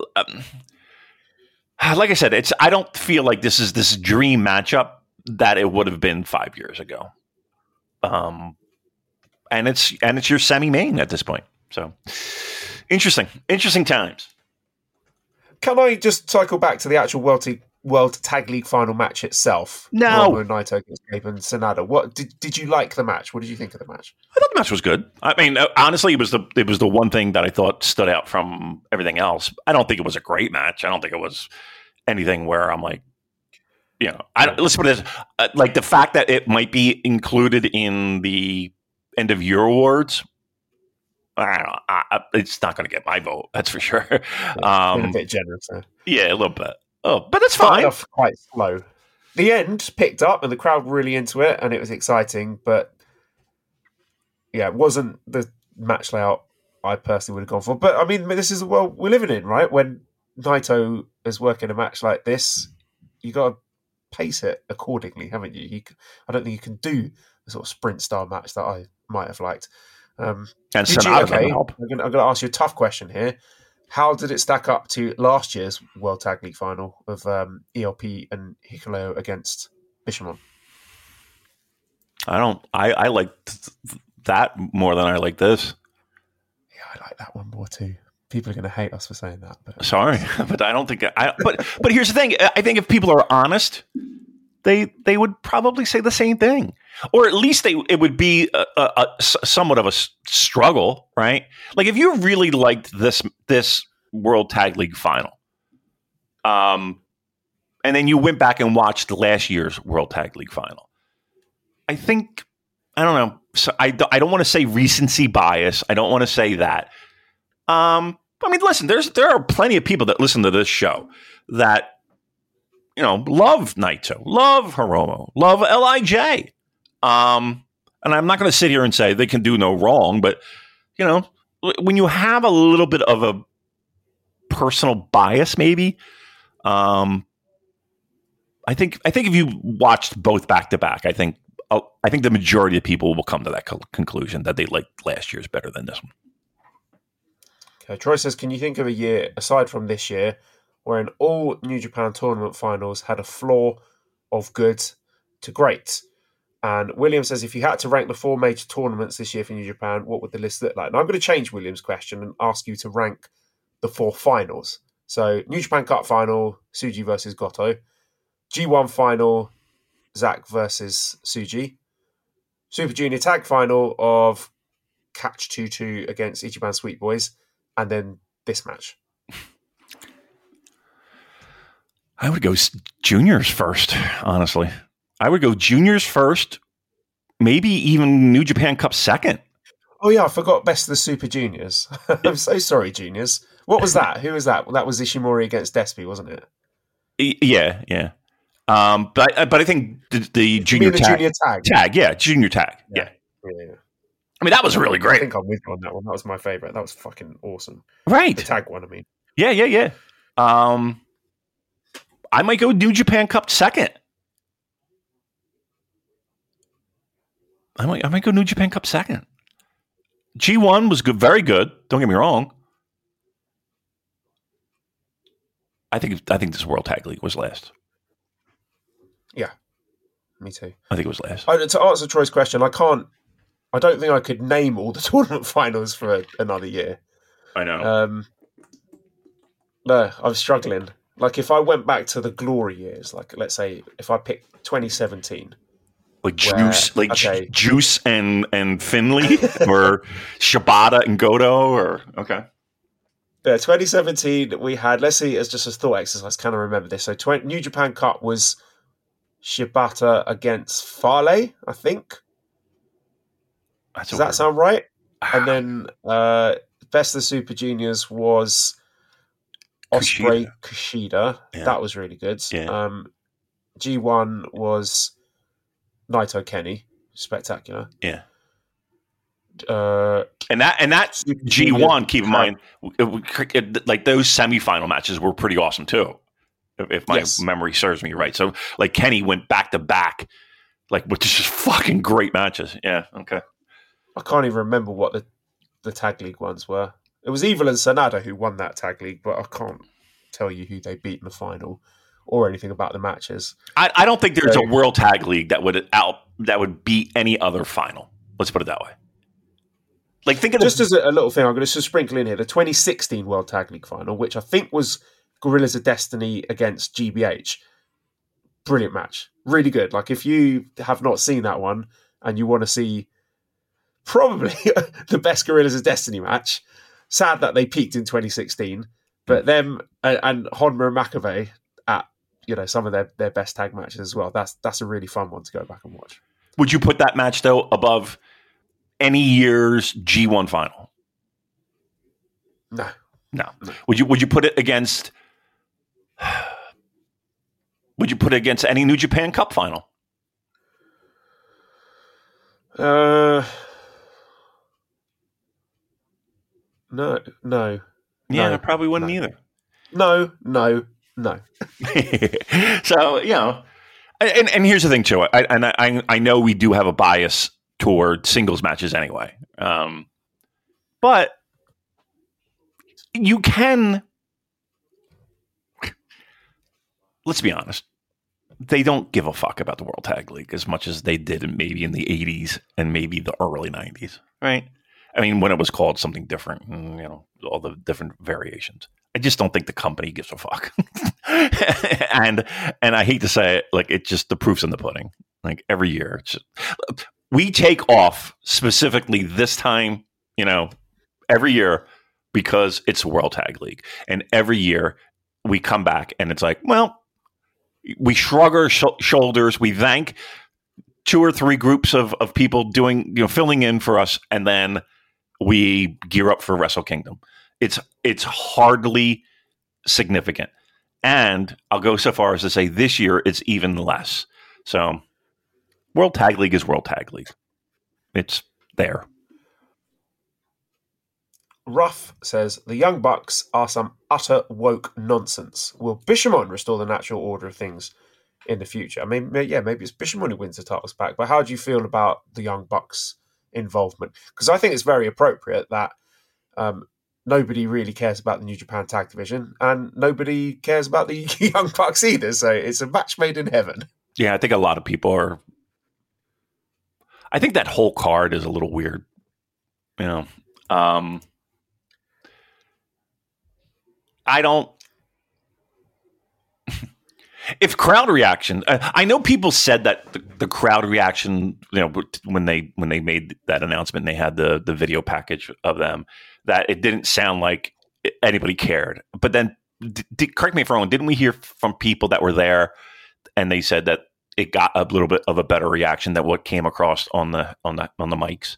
Like I said, I don't feel like this is this dream matchup that it would have been 5 years ago. And it's your semi-main at this point. So interesting times. Can I just cycle back to the actual World Tag League final match itself? No. Naito against Gabe and Sanada. What did you like the match? What did you think of the match? I thought the match was good. I mean, honestly, it was the one thing that I thought stood out from everything else. I don't think it was a great match. I don't think it was anything where I'm like, let's put it as, the fact that it might be included in the end of year awards. I don't know. It's not going to get my vote. That's for sure. A bit generous. Yeah, a little bit. Oh, but that's fine. Off quite slow. The end picked up and the crowd were really into it and it was exciting, but yeah, it wasn't the match layout I personally would have gone for. But I mean, this is the world we're living in, right? When Naito is working a match like this, you got to pace it accordingly, haven't you? I don't think you can do the sort of sprint style match that I might have liked. And Sanada doesn't help. I'm going to ask you a tough question here. How did it stack up to last year's World Tag League final of ELP and Hikuleo against Bishamon? I liked that more than I like this. Yeah, I like that one more too. People are going to hate us for saying that. But. Sorry, but I don't think but here's the thing. I think if people are honest, they would probably say the same thing, or at least it would be a somewhat of a struggle, right? Like if you really liked this World Tag League final, and then you went back and watched last year's World Tag League final. I think, I don't know. So I don't want to say recency bias. I don't want to say that. I mean, listen, there are plenty of people that listen to this show that, love Naito, love Hiromu, love LIJ. And I'm not going to sit here and say they can do no wrong, but, when you have a little bit of a personal bias, maybe, I think if you watched both back to back, I think the majority of people will come to that conclusion that they like last year's better than this one. Okay, Troy says, can you think of a year, aside from this year, wherein all New Japan tournament finals had a floor of good to great? And William says, if you had to rank the 4 major tournaments this year for New Japan, what would the list look like? And I'm going to change William's question and ask you to rank the 4 finals. So, New Japan Cup final, Tsuji versus Goto. G1 final, Zack versus Tsuji. Super Junior Tag final of Catch 2-2 against Ichiban Sweet Boys. And then this match. I would go juniors first, honestly. I would go juniors first, maybe even New Japan Cup second. Oh, yeah, I forgot Best of the Super Juniors. I'm so sorry, juniors. What was that? Who was that? That was Ishimori against Despy, wasn't it? Yeah. But I think the junior tag. Junior tag? Junior tag. Yeah. I mean, that was really great. I think I'm with you on that one. That was my favorite. That was fucking awesome. Right. The tag one, I mean. Yeah. I might go New Japan Cup second. I might go New Japan Cup second. G1 was good, very good. Don't get me wrong. I think this World Tag League was last. Yeah, me too. I think it was last. To answer Troy's question, I don't think I could name all the tournament finals for another year. I know. No, I'm struggling. Like, if I went back to the glory years, like, let's say, if I picked 2017. Like Juice and Finley or Shibata and Goto or okay. Yeah, 2017 we had, let's see, it's just a thought exercise, can I remember this? So New Japan Cup was Shibata against Fale, I think. Does that sound right? And then Best of the Super Juniors was Ospreay Kushida. Yeah. That was really good. Yeah. G1 was Naito Kenny. Spectacular. Yeah. And that G1, keep in mind, like those semifinal matches were pretty awesome too, if my memory serves me right. So like Kenny went back to back, like with just fucking great matches. Yeah, okay. I can't even remember what the tag league ones were. It was Evil and Sanada who won that tag league, but I can't tell you who they beat in the final or anything about the matches. I don't think there's a World Tag League that would beat any other final. Let's put it that way. Like, think of just as a little thing, I'm going to sprinkle in here the 2016 World Tag League final, which I think was Gorillas of Destiny against GBH. Brilliant match, really good. Like, if you have not seen that one and you want to see probably the best Gorillas of Destiny match, sad that they peaked in 2016, but them and Honma and McAvey at some of their best tag matches as well. That's a really fun one to go back and watch. Would you put that match though above any year's G1 final? No. Would you put it against? Would you put it against any New Japan Cup final? No. Yeah, I probably wouldn't either. No. So, and here's the thing too. I know we do have a bias toward singles matches anyway. But you can, let's be honest, they don't give a fuck about the World Tag League as much as they did maybe in the 80s and maybe the early 90s, right? I mean, when it was called something different, all the different variations. I just don't think the company gives a fuck. and I hate to say it, like, it's just the proof's in the pudding. Like, every year, we take off specifically this time, every year because it's a World Tag League. And every year we come back and it's like, well, we shrug our shoulders. We thank 2 or 3 groups of people doing, filling in for us, and then we gear up for Wrestle Kingdom. It's hardly significant. And I'll go so far as to say this year it's even less. So World Tag League is World Tag League. It's there. Ruff says, the Young Bucks are some utter woke nonsense. Will Bishamon restore the natural order of things in the future? I mean, maybe it's Bishamon who wins the titles back, but how do you feel about the Young Bucks' involvement? Because I think it's very appropriate that nobody really cares about the New Japan Tag Division, and nobody cares about the Young Bucks either, so it's a match made in heaven. Yeah, I think a lot of people are... I think that whole card is a little weird. I don't... If crowd reaction... I know people said that the crowd reaction, when they made that announcement and they had the video package of them, that it didn't sound like anybody cared. But then, correct me if I'm wrong, didn't we hear from people that were there and they said that it got a little bit of a better reaction than what came across on the mics?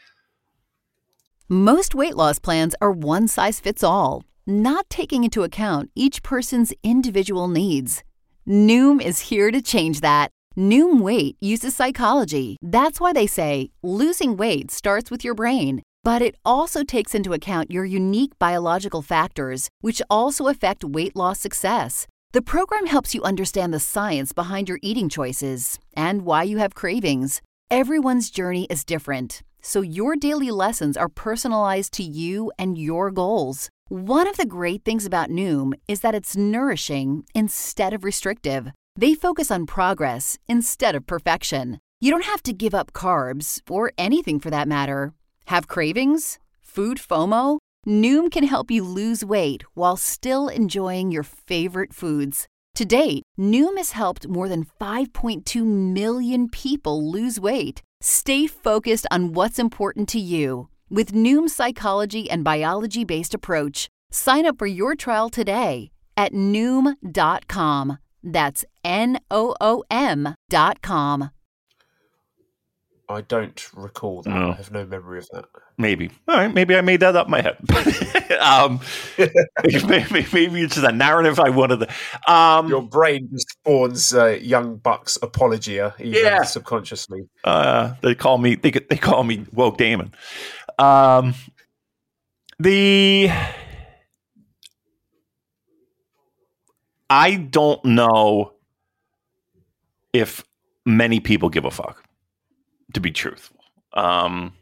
Most weight loss plans are one size fits all, not taking into account each person's individual needs. Noom is here to change that. Noom Weight uses psychology. That's why they say losing weight starts with your brain. But it also takes into account your unique biological factors, which also affect weight loss success. The program helps you understand the science behind your eating choices and why you have cravings. Everyone's journey is different, so your daily lessons are personalized to you and your goals. One of the great things about Noom is that it's nourishing instead of restrictive. They focus on progress instead of perfection. You don't have to give up carbs, or anything for that matter. Have cravings? Food FOMO? Noom can help you lose weight while still enjoying your favorite foods. To date, Noom has helped more than 5.2 million people lose weight. Stay focused on what's important to you with Noom's psychology and biology-based approach. Sign up for your trial today at Noom.com. That's Noom.com. I don't recall that. No. I have no memory of that. Maybe. All right. Maybe I made that up in my head. maybe it's a narrative I wanted to... Your brain just spawns Young Bucks apologia, even subconsciously. They call me Woke Damon. I don't know if many people give a fuck, to be truthful. I'm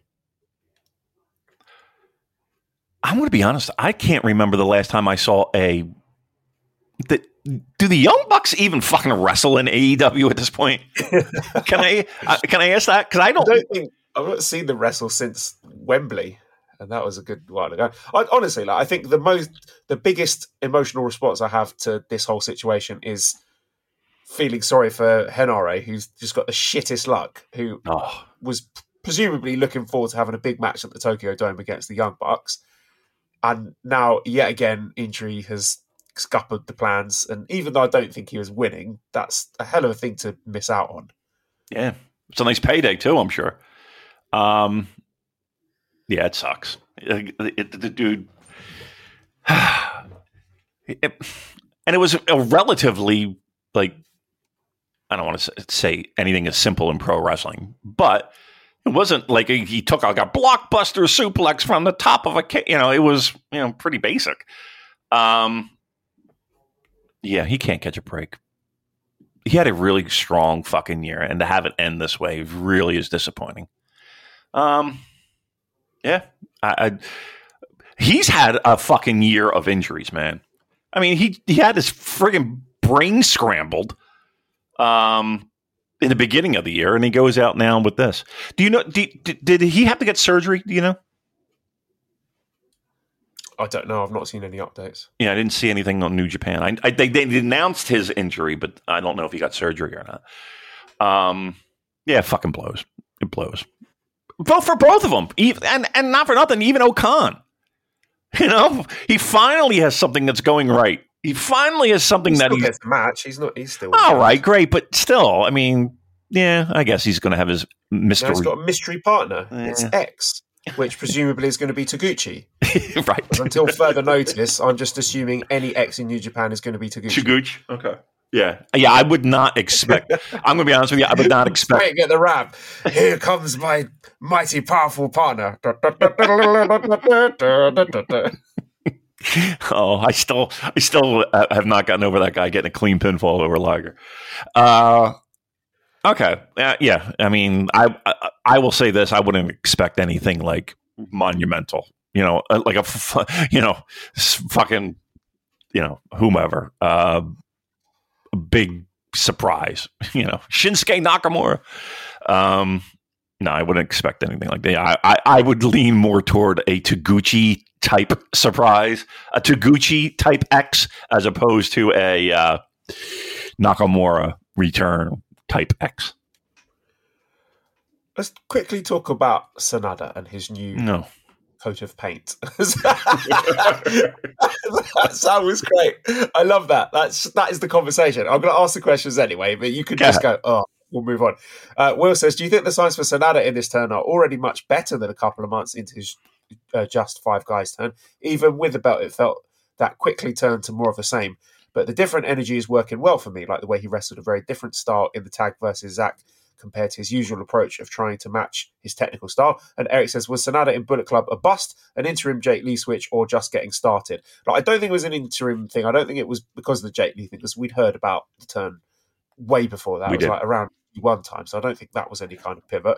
going to be honest. I can't remember the last time I saw do the Young Bucks even fucking wrestle in AEW at this point? Can I ask that? Because I don't think I've not seen them wrestle since Wembley, and that was a good while ago. Honestly, I think the biggest emotional response I have to this whole situation is feeling sorry for Henare, who's just got the shittest luck, who was presumably looking forward to having a big match at the Tokyo Dome against the Young Bucks. And now, yet again, injury has scuppered the plans. And even though I don't think he was winning, that's a hell of a thing to miss out on. Yeah. It's a nice payday, too, I'm sure. Yeah, it sucks. The dude... and it was a relatively, I don't want to say anything as simple in pro wrestling, but it wasn't like he took like a blockbuster suplex from the top of it was, pretty basic. Yeah, he can't catch a break. He had a really strong fucking year, and to have it end this way really is disappointing. Yeah, he's had a fucking year of injuries, man. I mean, he had his friggin' brain scrambled in the beginning of the year, and he goes out now with this. Do you know? Did he have to get surgery? Do you know? I don't know. I've not seen any updates. Yeah, I didn't see anything on New Japan. They announced his injury, but I don't know if he got surgery or not. Yeah, it fucking blows. It blows. Vote for both of them, and not for nothing. Even Okan, he finally has something that's going right he finally has something that he gets the match. He's still all right, great, but still, I mean, yeah, I guess he's going to have his mystery. Now he's got a mystery partner. It's X, which presumably is going to be Taguchi. Right. But until further notice, I'm just assuming any X in New Japan is going to be Taguchi. Taguchi, okay. Yeah, I would not expect. I'm going to be honest with you. I would not expect. Wait, get the rap. Here comes my mighty, powerful partner. Oh, I still have not gotten over that guy getting a clean pinfall over Liger. Okay, yeah. I mean, I will say this: I wouldn't expect anything like monumental. Like a fucking whomever. A big surprise, Shinsuke Nakamura. No, I wouldn't expect anything like that. I would lean more toward a Taguchi type surprise, a Taguchi type X, as opposed to a Nakamura return type X. Let's quickly talk about Sanada and his new coat of paint. That was great. I love that. That is the conversation. I'm going to ask the questions anyway, but you could just go, we'll move on. Will says, do you think the signs for Sanada in this turn are already much better than a couple of months into his just five guys turn? Even with the belt, it felt that quickly turned to more of the same. But the different energy is working well for me, like the way he wrestled a very different style in the tag versus Zack compared to his usual approach of trying to match his technical style. And Eric says, was Sanada in Bullet Club a bust, an interim Jake Lee switch, or just getting started? I don't think it was an interim thing. I don't think it was because of the Jake Lee thing, because we'd heard about the turn way before that. It was like around one time, so I don't think that was any kind of pivot.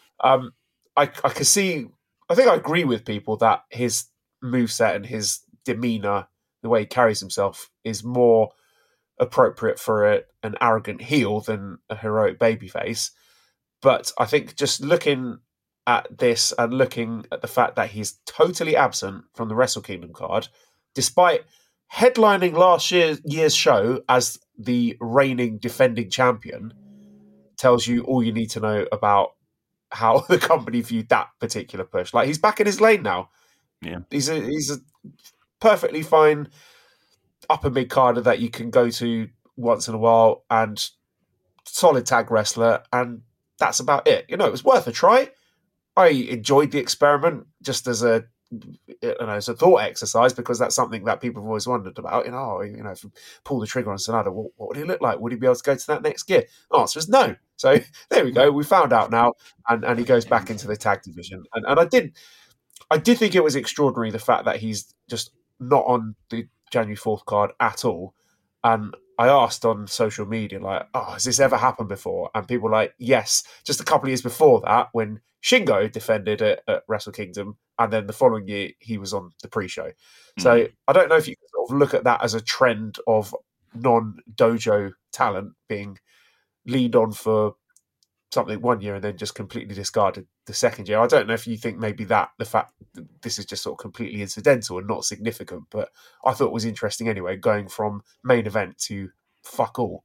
I can see, I think I agree with people that his moveset and his demeanour, the way he carries himself, is more appropriate for an arrogant heel than a heroic babyface. But I think just looking at this and looking at the fact that he's totally absent from the Wrestle Kingdom card, despite headlining last year's show as the reigning defending champion, tells you all you need to know about how the company viewed that particular push. Like, he's back in his lane now. Yeah, he's a perfectly fine upper mid carder that you can go to once in a while, and solid tag wrestler, and that's about it. It was worth a try. I enjoyed the experiment just as a thought exercise, because that's something that people have always wondered about. If you pull the trigger on Sanada, what would he look like? Would he be able to go to that next gear? The answer is no. So there we go. We found out now, and he goes back into the tag division. And I did think it was extraordinary, the fact that he's just not on the January 4th card at all. And I asked on social media, has this ever happened before? And people were like, yes, just a couple of years before that, when Shingo defended at Wrestle Kingdom, and then the following year he was on the pre-show. So I don't know if you can sort of look at that as a trend of non-dojo talent being leaned on for something one year and then just completely discarded the second year. I don't know if you think maybe that the fact that this is just sort of completely incidental and not significant, but I thought it was interesting anyway, going from main event to fuck all.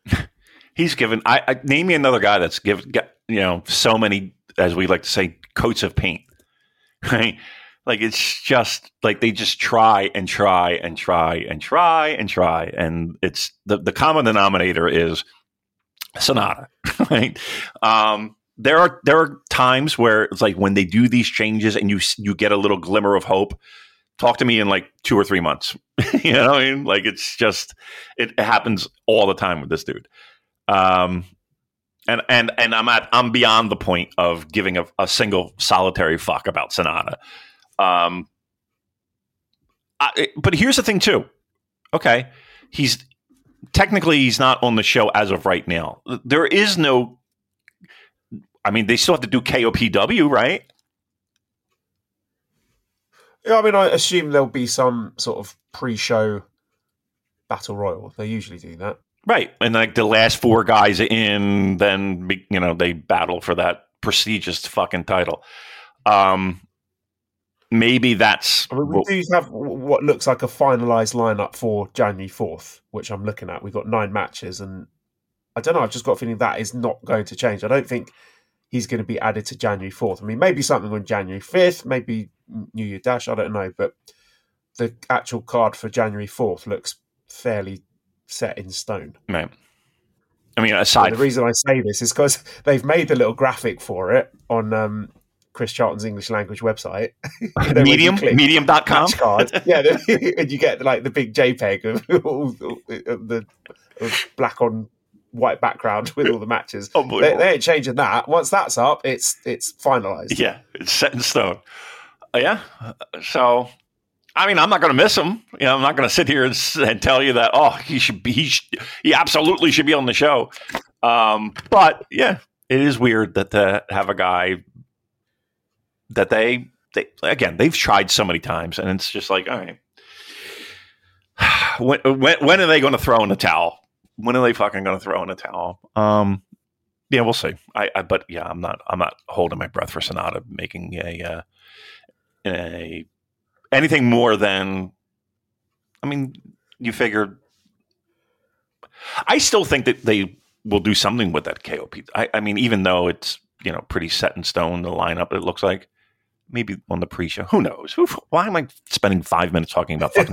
He's given. I name me another guy that's given so many, as we like to say, coats of paint, right? Like, it's just like they just try and try and try and try and try, and it's the common denominator is Sanada, right? There are times where it's like when they do these changes and you get a little glimmer of hope. Talk to me in like 2 or 3 months. You know what I mean? Like, it's just it happens all the time with this dude. And I'm beyond the point of giving a single solitary fuck about Sanada. But here's the thing too. Okay, he's not on the show as of right now. There is no. I mean, they still have to do KOPW, right? Yeah, I mean, I assume there'll be some sort of pre-show battle royal. They usually do that. Right. And like the last 4 guys in, then, they battle for that prestigious fucking title. Maybe that's... I mean, we do have what looks like a finalised lineup for January 4th, which I'm looking at. We've got 9 matches, and I don't know, I've just got a feeling that is not going to change. I don't think he's going to be added to January 4th. I mean, maybe something on January 5th, maybe New Year Dash, I don't know, but the actual card for January 4th looks fairly set in stone. Right. I mean, aside... the reason I say this is because they've made the little graphic for it on Chris Charlton's English language website. Medium.com? Card. Yeah, and you get like the big JPEG of the black on white background with all the matches. They ain't changing that. Once that's up, it's finalized. Yeah, it's set in stone. Yeah. So, I mean, I'm not going to miss him. I'm not going to sit here and tell you that, he absolutely should be on the show. But yeah, it is weird that to have a guy that they've tried so many times, and it's just like, all right, when are they going to throw in the towel? When are they fucking going to throw in the towel? Yeah, we'll see. But yeah, I'm not holding my breath for Sonata making anything more than, I mean, you figured. I still think that they will do something with that KOP. I mean, even though it's, pretty set in stone, the lineup, it looks like. Maybe on the pre-show. Who knows? Why am I spending 5 minutes talking about fucking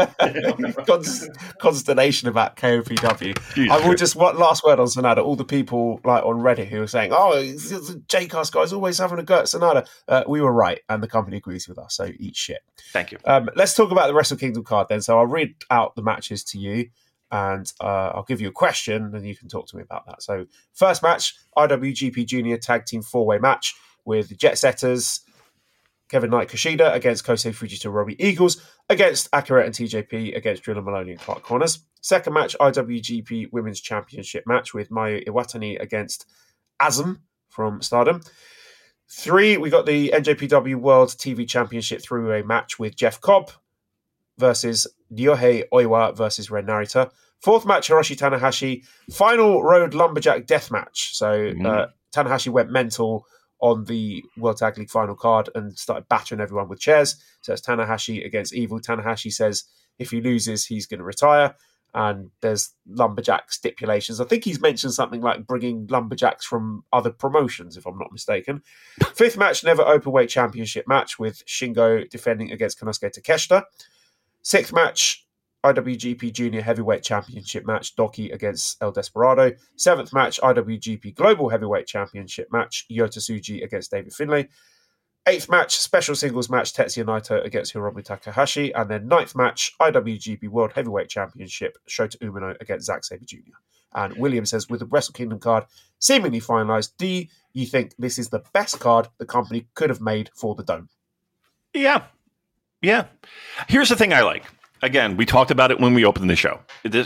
consternation about KOPW? I will just, one last word on Sonata. All the people like on Reddit who are saying, the J-Cast guy's always having a go at Sonata. We were right, and the company agrees with us, so eat shit. Thank you. Let's talk about the Wrestle Kingdom card then. So I'll read out the matches to you, and I'll give you a question, and you can talk to me about that. So first match, IWGP Junior Tag Team 4-way match with the Jet Setters, Kevin Knight Kushida against Kosei Fujita Robbie Eagles, against Akira and TJP, against Drilla Maloney and Clark Connors. Second match, IWGP Women's Championship match with Mayu Iwatani against Azam from Stardom. 3, we got the NJPW World TV Championship three-way match with Jeff Cobb versus Ryohei Oiwa versus Ren Narita. Fourth match, Hiroshi Tanahashi, final road lumberjack death match. So Tanahashi went mental on the World Tag League final card and started battering everyone with chairs. So it's Tanahashi against Evil. Tanahashi says if he loses, he's going to retire. And there's lumberjack stipulations. I think he's mentioned something like bringing lumberjacks from other promotions, if I'm not mistaken. Fifth match, Never Openweight Championship match with Shingo defending against Konosuke Takeshita. Sixth match, IWGP Junior Heavyweight Championship match, Doki against El Desperado. Seventh match, IWGP Global Heavyweight Championship match, Yota Tsuji against David Finlay. Eighth match, special singles match, Tetsuya Naito against Hiromu Takahashi. And then ninth match, IWGP World Heavyweight Championship, Shota Umino against Zack Sabre Jr. And William says, with the Wrestle Kingdom card seemingly finalised, do you think this is the best card the company could have made for the Dome? Yeah. Here's the thing I like. Again, we talked about it when we opened the show.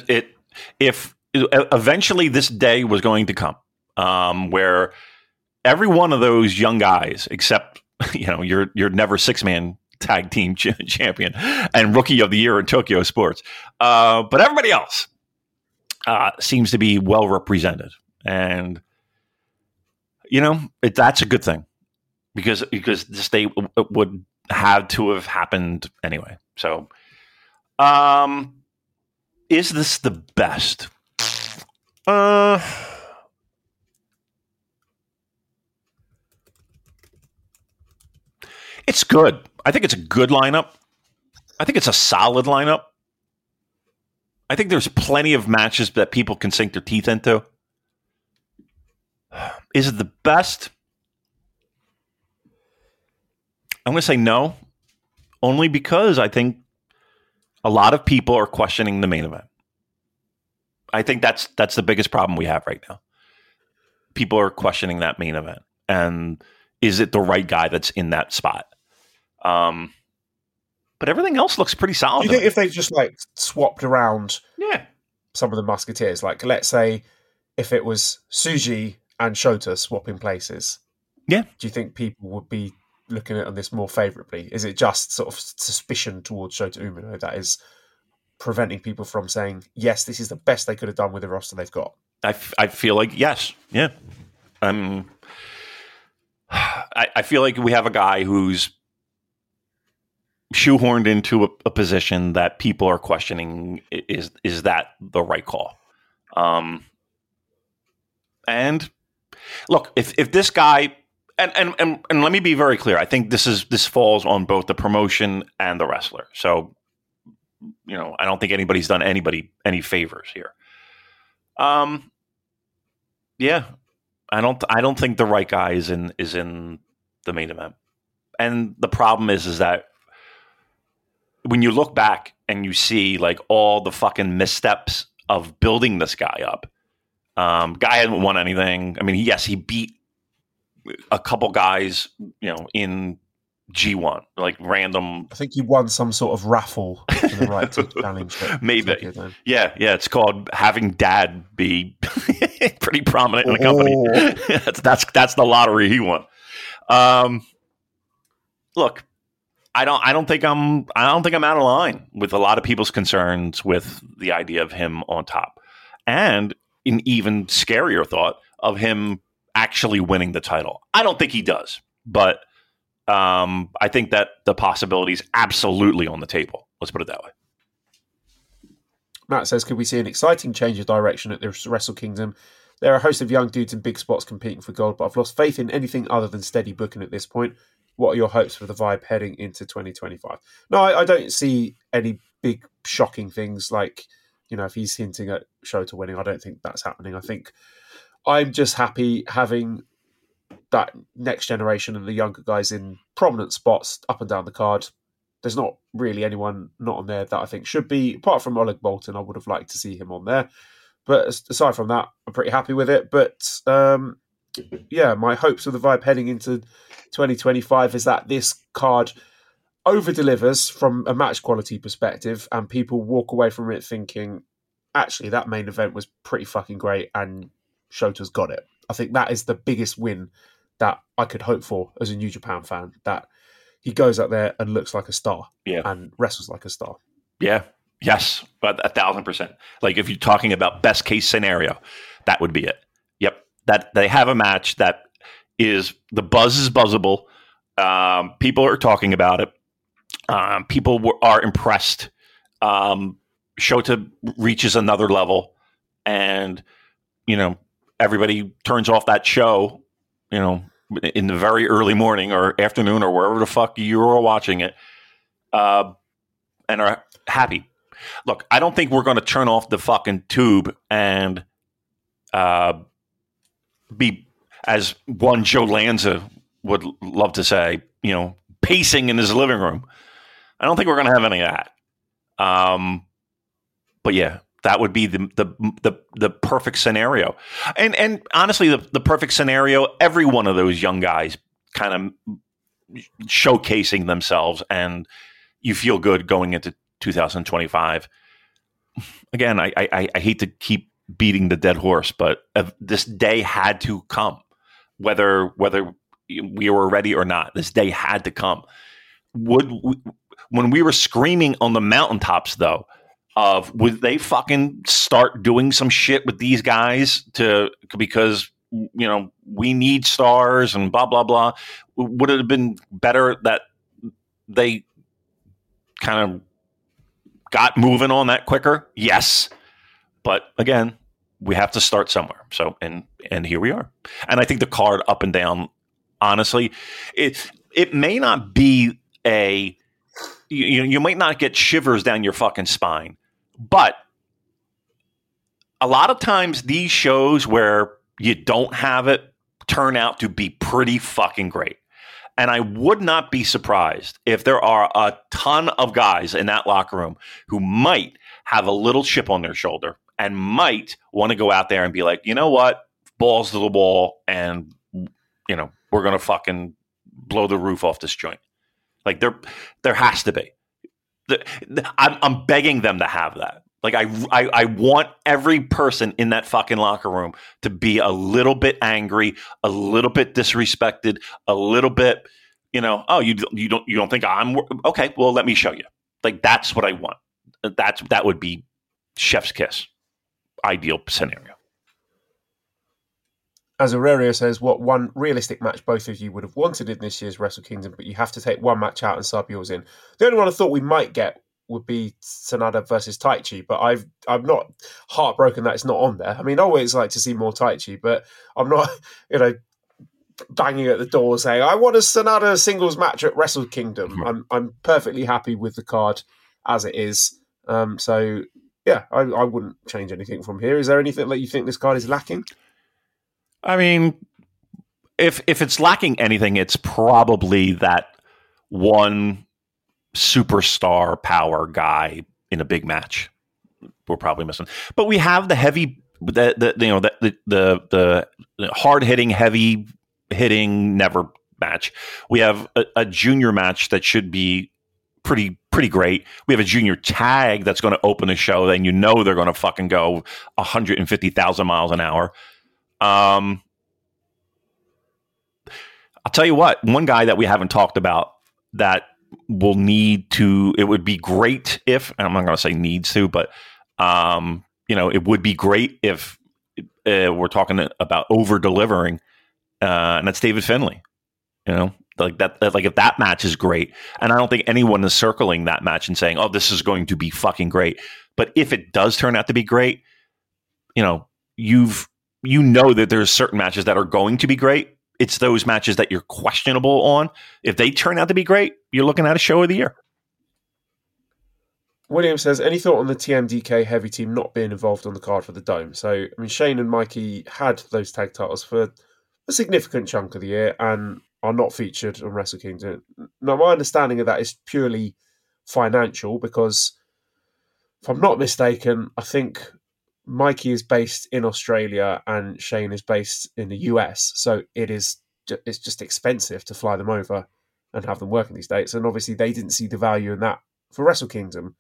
If eventually this day was going to come, where every one of those young guys, except your never 6-man tag team champion and rookie of the year in Tokyo Sports, but everybody else seems to be well represented, and that's a good thing because this day would have to have happened anyway. So. Is this the best? It's good. I think it's a good lineup. I think it's a solid lineup. I think there's plenty of matches that people can sink their teeth into. Is it the best? I'm going to say no, only because I think a lot of people are questioning the main event. I think that's the biggest problem we have right now. People are questioning that main event. And is it the right guy that's in that spot? But everything else looks pretty solid. Do you think if they just swapped around some of the Musketeers, let's say if it was Tsuji and Shota swapping places, do you think people would be looking at this more favourably? Is it just sort of suspicion towards Shota Umino that is preventing people from saying, yes, this is the best they could have done with the roster they've got? I feel like, yes. Yeah. I feel like we have a guy who's shoehorned into a position that people are questioning, is that the right call? And look, if this guy... And let me be very clear. I think this falls on both the promotion and the wrestler. So I don't think anybody's done anybody any favors here. Yeah, I don't think the right guy is in the main event. And the problem is that when you look back and you see like all the fucking missteps of building this guy up, guy hasn't won anything. I mean, yes, he beat a couple guys, in G1, like random. I think he won some sort of raffle for the right to challenge. Maybe. Yeah. It's called having dad be pretty prominent in the company. That's the lottery he won. Look, I don't think I'm out of line with a lot of people's concerns with the idea of him on top, and an even scarier thought of him actually winning the title. I don't think he does, but I think that the possibility is absolutely on the table. Let's put it that way. Matt says, could we see an exciting change of direction at the Wrestle Kingdom? There are a host of young dudes in big spots competing for gold, but I've lost faith in anything other than steady booking at this point. What are your hopes for the Vibe heading into 2025? No, I don't see any big shocking things like, if he's hinting at Shota winning, I don't think that's happening. I think I'm just happy having that next generation and the younger guys in prominent spots up and down the card. There's not really anyone not on there that I think should be, apart from Oleg Boltin. I would have liked to see him on there. But aside from that, I'm pretty happy with it. But my hopes for the Vibe heading into 2025 is that this card over-delivers from a match quality perspective and people walk away from it thinking, actually, that main event was pretty fucking great and Shota's got it. I think that is the biggest win that I could hope for as a New Japan fan, that he goes out there and looks like a star and wrestles like a star. Yeah. Yes. But 1,000%. Like if you're talking about best case scenario, that would be it. Yep. That they have a match that is, the buzz is buzzable. People are talking about it. People are impressed. Shota reaches another level and, everybody turns off that show, in the very early morning or afternoon or wherever the fuck you are watching it, and are happy. Look, I don't think we're going to turn off the fucking tube and be, as one Joe Lanza would love to say, pacing in his living room. I don't think we're going to have any of that. But yeah, that would be the perfect scenario. And honestly, the perfect scenario, every one of those young guys kind of showcasing themselves, and you feel good going into 2025. Again, I hate to keep beating the dead horse, but this day had to come, whether we were ready or not. This day had to come. When we were screaming on the mountaintops, though, would they fucking start doing some shit with these guys because we need stars and blah blah blah? Would it have been better that they kind of got moving on that quicker? Yes, but again, we have to start somewhere. So and here we are. And I think the card up and down, honestly, it may not be you might not get shivers down your fucking spine. But a lot of times these shows where you don't have it turn out to be pretty fucking great. And I would not be surprised if there are a ton of guys in that locker room who might have a little chip on their shoulder and might want to go out there and be like, you know what, balls to the wall, and we're going to fucking blow the roof off this joint. Like there has to be. I'm begging them to have that. Like I want every person in that fucking locker room to be a little bit angry, a little bit disrespected, a little bit, you don't think I'm okay. Well, let me show you. Like that's what I want. That would be chef's kiss, ideal scenario. As Aurelio says, what one realistic match both of you would have wanted in this year's Wrestle Kingdom, but you have to take one match out and sub yours in. The only one I thought we might get would be Sanada versus Taichi, but I'm not heartbroken that it's not on there. I mean, I always like to see more Taichi, but I'm not, banging at the door saying, I want a Sanada singles match at Wrestle Kingdom. I'm perfectly happy with the card as it is. So yeah, I wouldn't change anything from here. Is there anything that you think this card is lacking? I mean, if it's lacking anything, it's probably that one superstar power guy in a big match. We're probably missing, but we have the heavy, the hard hitting, heavy hitting never match. We have a junior match that should be pretty great. We have a junior tag that's going to open a show, then they're going to fucking go 150,000 miles an hour. I'll tell you what, one guy that we haven't talked about that will need to, it would be great if, and I'm not going to say needs to, but it would be great if we're talking about over delivering, and that's David Finlay. Like that, like if that match is great, and I don't think anyone is circling that match and saying, "Oh, this is going to be fucking great." But if it does turn out to be great, that there's certain matches that are going to be great. It's those matches that you're questionable on. If they turn out to be great, you're looking at a show of the year. William says, any thought on the TMDK heavy team not being involved on the card for the Dome? So, I mean, Shane and Mikey had those tag titles for a significant chunk of the year and are not featured on Wrestle Kingdom. Now, my understanding of that is purely financial because, if I'm not mistaken, I think Mikey is based in Australia and Shane is based in the US. So it's just expensive to fly them over and have them working these dates. And obviously they didn't see the value in that for Wrestle Kingdom.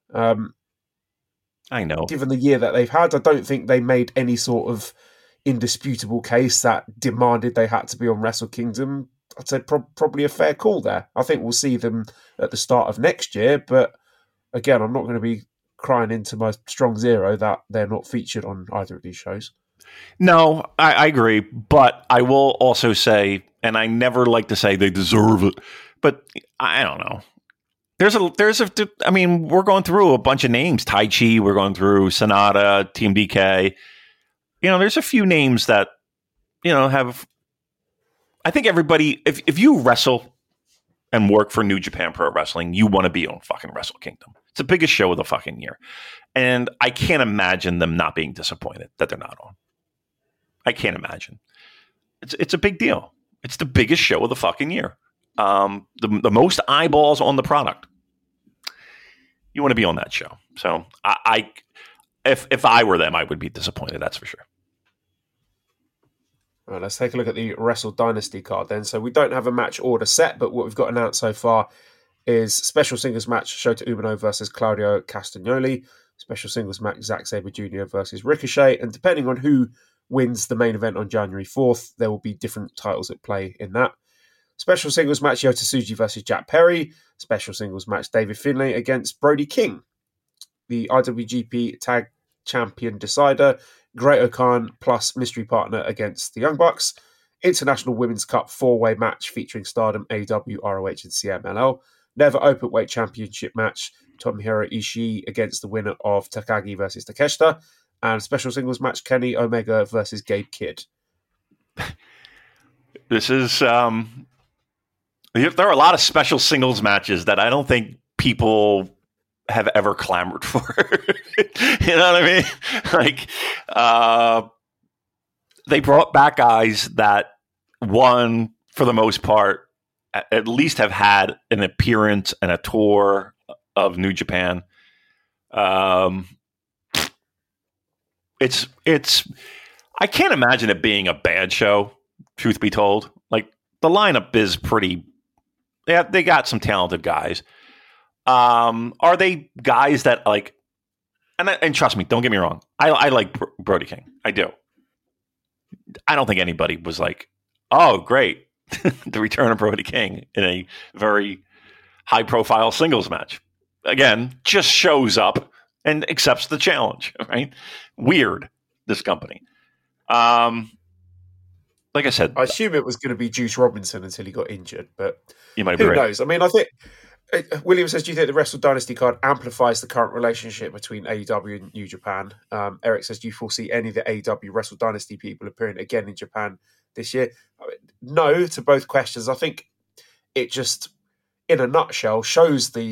I know. Given the year that they've had, I don't think they made any sort of indisputable case that demanded they had to be on Wrestle Kingdom. I'd say probably a fair call there. I think we'll see them at the start of next year, but again, I'm not going to be crying into my strong zero that they're not featured on either of these shows. No, I agree, but I will also say, and I never like to say they deserve it, but I don't know. We're going through a bunch of names. Tai Chi, we're going through Sonata, Team DK. There's a few names that, have, I think everybody, if you wrestle and work for New Japan Pro Wrestling, you want to be on fucking Wrestle Kingdom. It's the biggest show of the fucking year. And I can't imagine them not being disappointed that they're not on. I can't imagine. It's a big deal. It's the biggest show of the fucking year. The most eyeballs on the product. You want to be on that show. So if I were them, I would be disappointed. That's for sure. All right, let's take a look at the Wrestle Dynasty card then. So we don't have a match order set, but what we've got announced so far is special singles match Shota Umino versus Claudio Castagnoli, special singles match Zack Sabre Jr. versus Ricochet, and depending on who wins the main event on January 4th, there will be different titles at play in that. Special singles match Yota Tsuji versus Jack Perry, special singles match David Finlay against Brody King. The IWGP Tag Champion Decider, Great-O-Khan plus mystery partner against the Young Bucks. International Women's Cup 4-way match featuring Stardom, AEW, ROH and CMLL. Never Openweight Championship match, Tomohiro Ishii against the winner of Takagi versus Takeshita. And special singles match Kenny Omega versus Gabe Kidd. This is... there are a lot of special singles matches that I don't think people have ever clamored for. You know what I mean? Like, they brought back guys that, one, for the most part, at least have had an appearance and a tour of New Japan. It's. I can't imagine it being a bad show, truth be told. Like, the lineup is pretty... They got some talented guys. Are they guys that like? And trust me, don't get me wrong. I like Brody King. I do. I don't think anybody was like, "Oh, great, the return of Brody King in a very high-profile singles match." Again, just shows up and accepts the challenge. Right? Weird. This company. Like I said, I assume it was going to be Juice Robinson until he got injured, but you might be right. Who knows? I mean, I think William says, do you think the Wrestle Dynasty card amplifies the current relationship between AEW and New Japan? Eric says, do you foresee any of the AEW Wrestle Dynasty people appearing again in Japan this year? No to both questions. I think it just, in a nutshell, shows the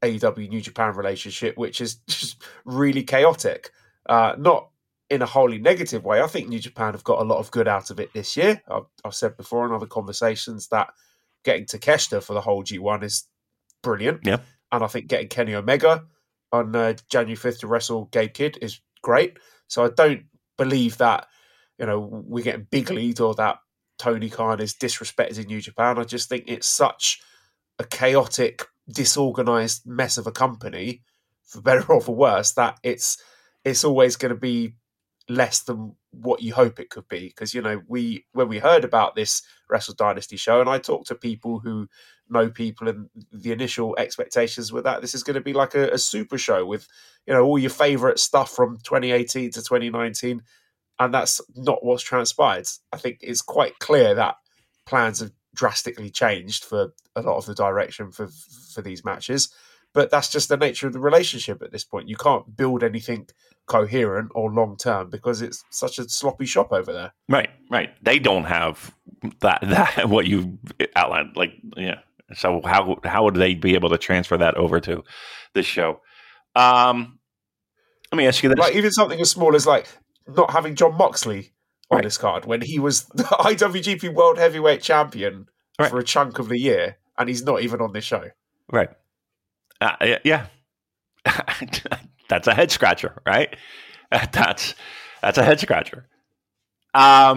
AEW New Japan relationship, which is just really chaotic. Not in a wholly negative way. I think New Japan have got a lot of good out of it this year. I've said before in other conversations that getting Takeshita for the whole G1 is brilliant. Yeah. And I think getting Kenny Omega on January 5th to wrestle Gabe Kidd is great. So I don't believe that, we're getting big lead or that Tony Khan is disrespected in New Japan. I just think it's such a chaotic, disorganized mess of a company, for better or for worse, that it's always going to be less than what you hope it could be. Because, when we heard about this Wrestle Dynasty show, and I talked to people who know people, and the initial expectations were that this is going to be like a super show with, all your favorite stuff from 2018 to 2019. And that's not what's transpired. I think it's quite clear that plans have drastically changed for a lot of the direction for these matches. But that's just the nature of the relationship at this point. You can't build anything coherent or long-term because it's such a sloppy shop over there. Right. They don't have that what you outlined. So how would they be able to transfer that over to this show? Let me ask you this. Like even something as small as not having John Moxley on this card when he was the IWGP World Heavyweight Champion for a chunk of the year, and he's not even on this show. Right. Yeah. That's a head scratcher, right? That's a head scratcher. Let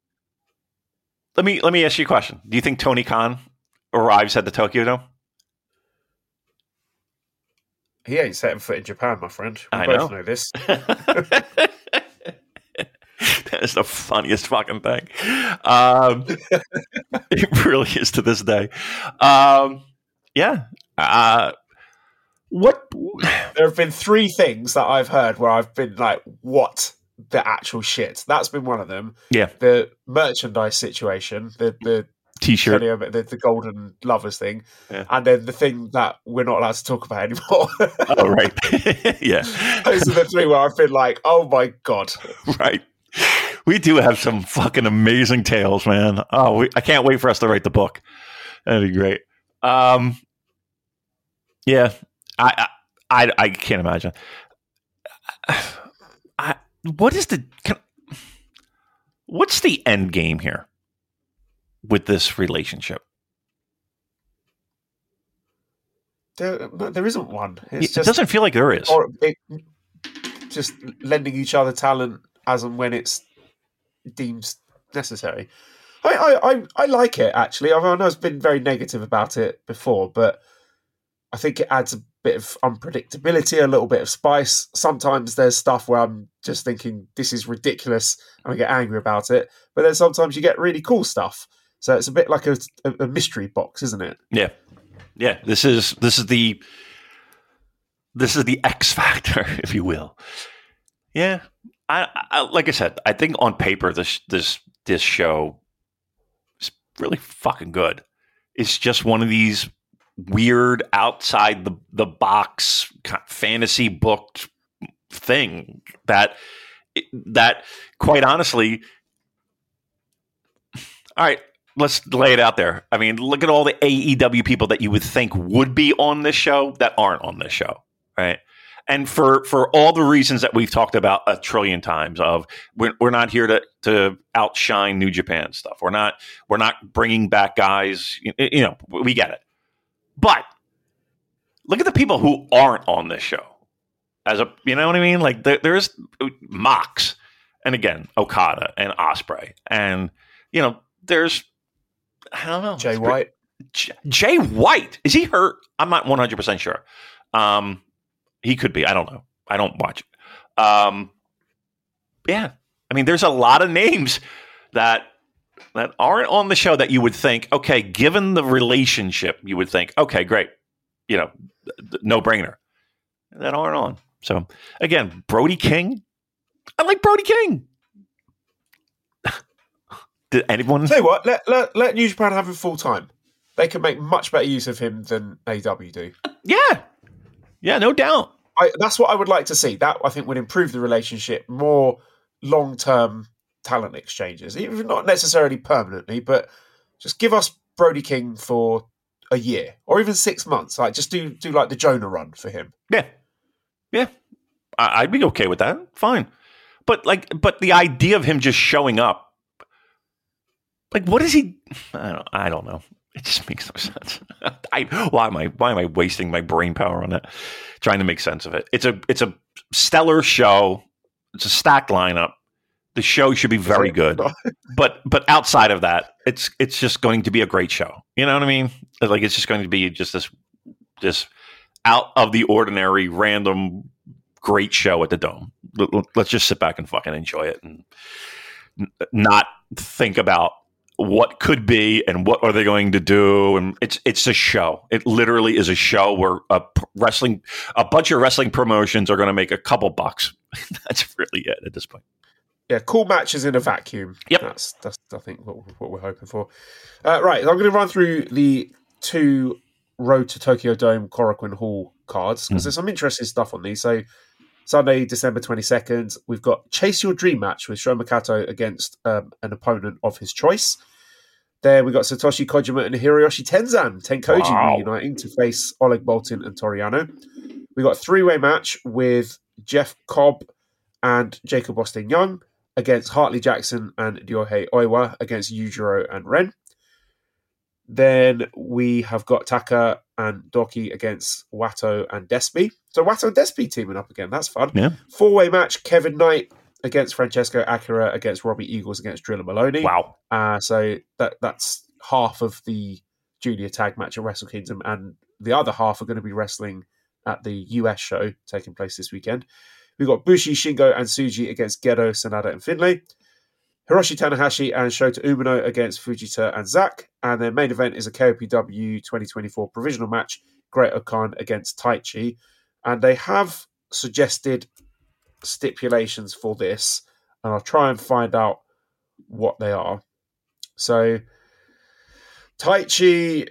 me ask you a question. Do you think Tony Khan arrives at the Tokyo Dome? He ain't setting foot in Japan, my friend. We both know this. That's the funniest fucking thing. It really is to this day. Yeah. What? There have been 3 things that I've heard where I've been like, what the actual shit? That's been one of them. Yeah. The merchandise situation, the T-shirt, the golden lovers thing, and then the thing that we're not allowed to talk about anymore. Oh, right. Yeah. Those are the 3 where I've been like, oh my God. Right. We do have some fucking amazing tales, man. Oh, I can't wait for us to write the book. That'd be great. Yeah. I can't imagine. What's the end game here with this relationship? There isn't one. It doesn't feel like there is. Or just lending each other talent as and when it's deemed necessary. I like it, actually. I know I've been very negative about it before, but I think it adds a bit of unpredictability, a little bit of spice. Sometimes there's stuff where I'm just thinking, this is ridiculous, and I get angry about it. But then sometimes you get really cool stuff. So it's a bit like a mystery box, isn't it? Yeah. Yeah. This is the X factor, if you will. Yeah. I like I said, I think on paper this show is really fucking good. It's just one of these weird outside the box kind of fantasy booked thing that quite honestly, all right, let's lay it out there. I mean, look at all the AEW people that you would think would be on this show that aren't on this show, right? And for all the reasons that we've talked about a trillion times of we're not here to outshine New Japan stuff. We're not bringing back guys, we get it. But look at the people who aren't on this show. You know what I mean? Like there's Mox, and again Okada and Ospreay, and there's I don't know Jay White. Jay White, is he hurt? I'm not 100% sure. He could be. I don't know. I don't watch it. Yeah, I mean, there's a lot of names that aren't on the show that you would think, okay, given the relationship, you would think, okay, great, no brainer, that aren't on. So again, Brody King, I like Brody King. Did anyone say what? Let New Japan have him full time. They can make much better use of him than AEW do. Yeah, no doubt. That's what I would like to see. That I think would improve the relationship. More long-term talent exchanges, even not necessarily permanently, but just give us Brody King for a year or even 6 months. Like just do like the Jonah run for him. Yeah. I'd be okay with that. Fine. But the idea of him just showing up, like, what is he? I don't know. It just makes no sense. Why am I wasting my brain power on that? Trying to make sense of it. It's a stellar show. It's a stacked lineup. The show should be very good. But outside of that, it's just going to be a great show. You know what I mean? Like, it's just going to be just this out of the ordinary, random, great show at the Dome. Let's just sit back and fucking enjoy it and not think about what could be and what are they going to do. And it's a show. It literally is a show where a bunch of wrestling promotions are going to make a couple bucks. That's really it at this point. Yeah, cool matches in a vacuum. Yep. That's I think what we're hoping for. Right, I'm going to run through the 2 Road to Tokyo Dome Korakuen Hall cards because there's some interesting stuff on these. So Sunday, December 22nd, we've got Chase Your Dream match with Sho Makato against an opponent of his choice. Then we got Satoshi Kojima and Hiroyoshi Tenzan, Tenkoji reuniting to face Oleg Boltin and Toriano. We got a 3-way match with Jeff Cobb and Jacob Austin Young against Hartley Jackson and Ryohei Oiwa against Yujiro and Ren. Then we have got Taka and Doki against Wato and Despi. So Wato and Despi teaming up again. That's fun. Yeah. 4-way match, Kevin Knight against Francesco Akira against Robbie Eagles against Drilla Maloney. Wow. So that's half of the junior tag match at Wrestle Kingdom, and the other half are going to be wrestling at the US show taking place this weekend. We've got Bushi, Shingo, and Tsuji against Gedo, Sanada, and Finlay. Hiroshi Tanahashi and Shota Umino against Fujita and Zack. And their main event is a KOPW 2024 provisional match, Great Okan against Taichi. And they have suggested stipulations for this, and I'll try and find out what they are. So Taichi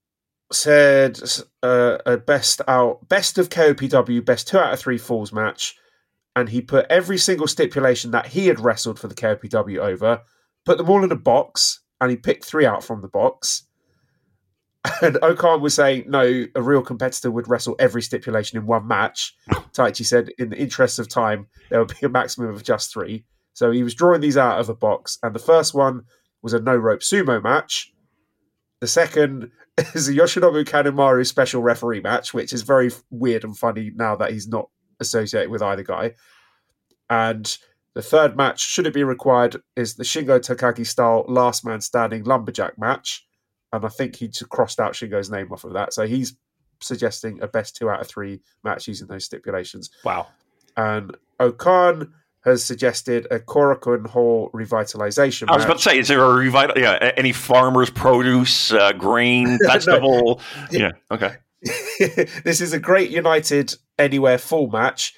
said a best of KOPW, best 2 out of 3 falls match, and he put every single stipulation that he had wrestled for the KOPW over, put them all in a box, and he picked 3 out from the box. And Okan was saying, no, a real competitor would wrestle every stipulation in one match. Taichi said, in the interest of time, there would be a maximum of just 3. So he was drawing these out of a box, and the first one was a no-rope sumo match. The second is a Yoshinobu Kanemaru special referee match, which is very weird and funny now that he's not associated with either guy. And the third match, should it be required, is the Shingo Takagi style last man standing lumberjack match. And I think he crossed out Shingo's name off of that. So he's suggesting a best 2 out of 3 match using those stipulations. Wow. And Okan has suggested a Korakuen Hall revitalization match. I was about to say, is there a any farmer's produce, grain, vegetable? No. Yeah, okay. This is a Great United Anywhere Fall match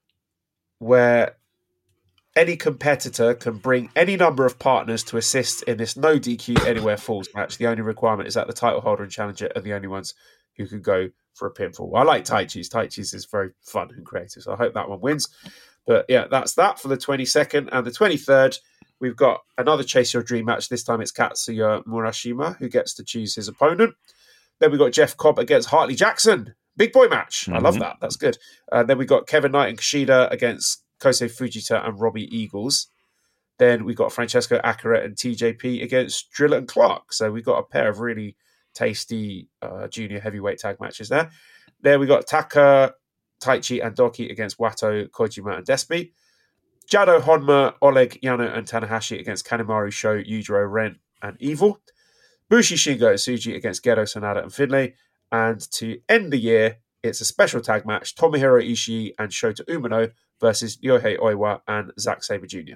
where any competitor can bring any number of partners to assist in this no DQ Anywhere Falls match. The only requirement is that the title holder and challenger are the only ones who can go for a pinfall. I like Taichi's. Taichi's is very fun and creative, so I hope that one wins. But yeah, that's that for the 22nd. And the 23rd, we've got another Chase Your Dream match. This time it's Katsuya Murashima who gets to choose his opponent. Then we've got Jeff Cobb against Hartley Jackson. Big boy match. Mm-hmm. I love that. That's good. Then we've got Kevin Knight and Kushida against Kosei Fujita and Robbie Eagles. Then we've got Francesco Akira and TJP against Drilla and Clark. So we've got a pair of really tasty junior heavyweight tag matches there. Then we got Taka, Taichi, and Doki against Wato, Kojima, and Despi. Jado, Honma, Oleg, Yano, and Tanahashi against Kanemaru, Sho, Yujiro, Ren, and Evil. Bushi, Shingo, and Tsuji against Gedo, Sanada, and Finlay. And to end the year, it's a special tag match, Tomohiro Ishii and Shota Umino versus Ryohei Oiwa and Zack Sabre Jr.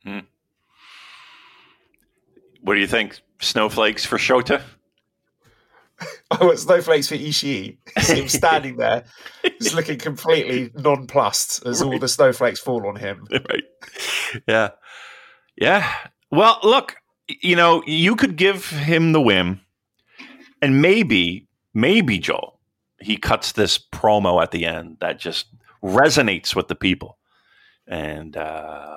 What do you think? Snowflakes for Shota? Oh, it's snowflakes for Ishii. See him standing there, just looking completely nonplussed as all the snowflakes fall on him. Right. Yeah. Yeah. Well, look, you could give him the whim, and maybe, Joel, he cuts this promo at the end that just resonates with the people and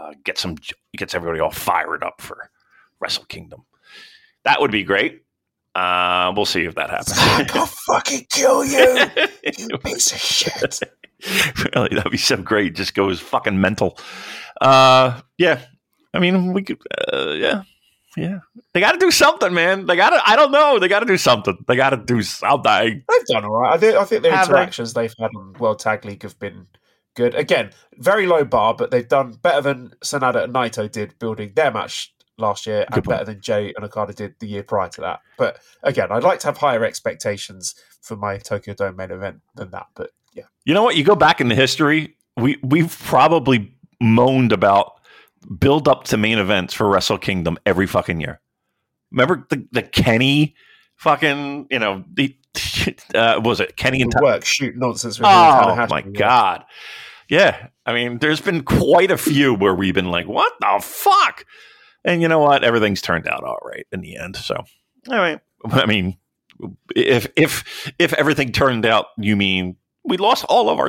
gets everybody all fired up for Wrestle Kingdom. That would be great. We'll see if that happens. I'll fucking kill you, you piece of shit. Really, that'd be so great. Just goes fucking mental. Yeah. I mean, we could. Yeah. They got to do something, man. I don't know. They got to do something. They got to do something. They've done all right. I think the interactions they've had on World Tag League have been good. Again, very low bar, but they've done better than Sanada and Naito did building their match last year, and better than Jay and Okada did the year prior to that. But again, I'd like to have higher expectations for my Tokyo Dome main event than that. But yeah, you know what? You go back in the history, we've probably moaned about build up to main events for Wrestle Kingdom every fucking year. Remember the Kenny fucking, was it Kenny and work shoot nonsense? Oh my God. Yeah. I mean, there's been quite a few where we've been like, what the fuck? And you know what? Everything's turned out all right in the end. So, all right. I mean, if everything turned out, you mean we lost all of our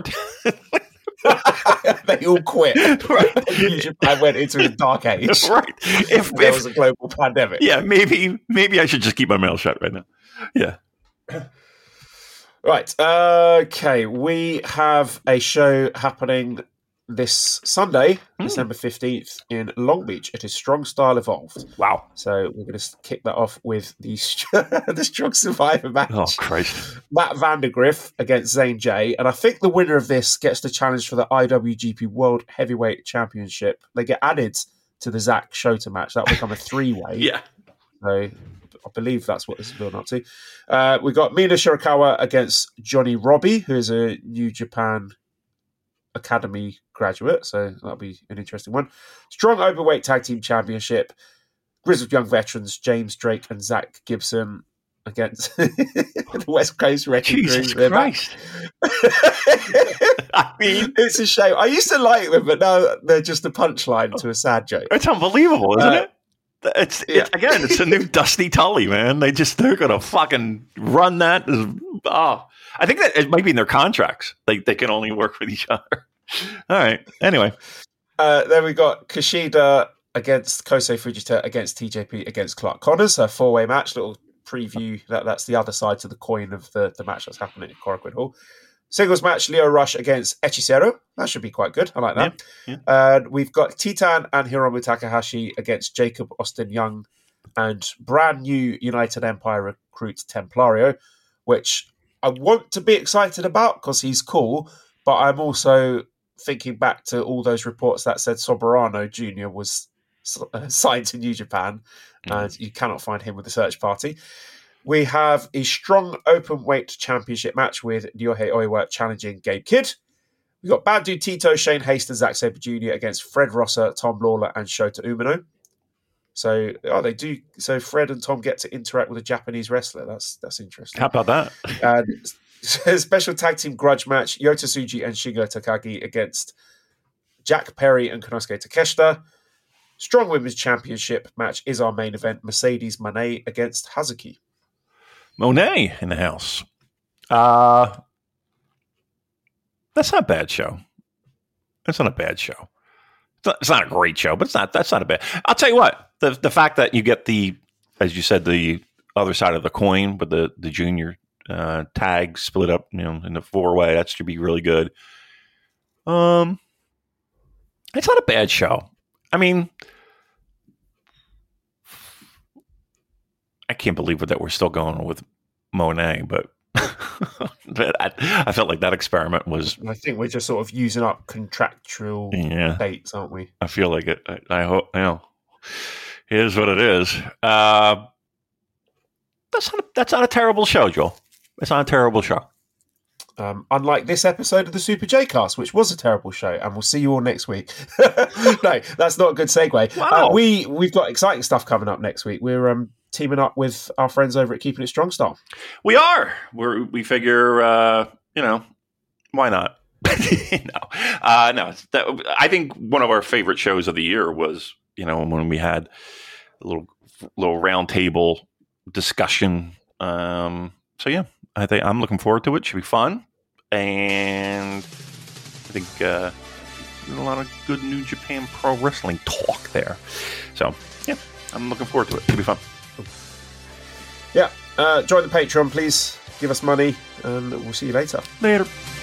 they all quit. Right. Japan went into a dark age. Right. If there was a global pandemic. Yeah, maybe I should just keep my mouth shut right now. Yeah. Right. Okay. We have a show happening this Sunday, December 15th in Long Beach. It is Strong Style Evolved. Wow. So we're going to kick that off with the Strong Survivor match. Oh, Christ. Matt Vandergriff against Zane J. And I think the winner of this gets the challenge for the IWGP World Heavyweight Championship. They get added to the Zack Shota match. That will become a 3-way. Yeah. So I believe that's what this is building up to. We got Mina Shirakawa against Johnny Robbie, who is a New Japan Academy graduate, so that'll be an interesting one. Strong Openweight Tag Team Championship, Grizzled Young Veterans James Drake and Zach Gibson against the West Coast Wrecking Crew. Jesus Christ. I mean, it's a shame. I used to like them, but now they're just a punchline to a sad joke. It's unbelievable, isn't it? It's a new Dusty Tully, man. They're gonna fucking run that. I think that it might be in their contracts. They can only work with each other. All right. Anyway, then we got Kushida against Kosei Fujita against TJP against Clark Connors, a 4-way match. Little preview. That's the other side to the coin of the match that's happening at Korakuen Hall. Singles match, Lio Rush against Hechicero. That should be quite good. I like that. Yeah. We've got Titan and Hiromu Takahashi against Jacob Austin Young and brand new United Empire recruit Templario, which I want to be excited about because he's cool, but I'm also thinking back to all those reports that said Soberano Jr. was signed to New Japan, and you cannot find him with the search party. We have a strong open weight championship match with Ryohei Oiwa challenging Gabe Kidd. We've got Bad Dude Tito, Shane Hastings, Zack Sabre Jr. against Fred Rosser, Tom Lawler, and Shota Umino. So they do. So Fred and Tom get to interact with a Japanese wrestler. That's interesting. How about that? And special tag team grudge match: Yota Tsuji and Shingo Takagi against Jack Perry and Konosuke Takeshita. Strong women's championship match is our main event: Mercedes Moné against Hazuki. Monet in the house. That's not a bad show. It's not a bad show. It's not a great show, but that's not a bad. I'll tell you what, the fact that you get the, as you said, the other side of the coin with the junior tag split up, in the 4-way, that should be really good. It's not a bad show. I mean, I can't believe that we're still going with Monet, but I felt like that experiment was. I think we're just sort of using up contractual dates, aren't we? I feel like it. I hope, it is what it is. That's not a terrible show, Joel. It's not a terrible show. Unlike this episode of the Super J-Cast, which was a terrible show, and we'll see you all next week. No, that's not a good segue. Wow. We've got exciting stuff coming up next week. We're teaming up with our friends over at Keeping It Strong Style. We are. We figure, why not? No. I think one of our favorite shows of the year was, when we had a little round table discussion. So yeah, I think I'm looking forward to it. Should be fun, and I think a lot of good New Japan Pro Wrestling talk there. So yeah, I'm looking forward to it. Should be fun. Yeah. Join the Patreon, please. Give us money, and we'll see you later. Later.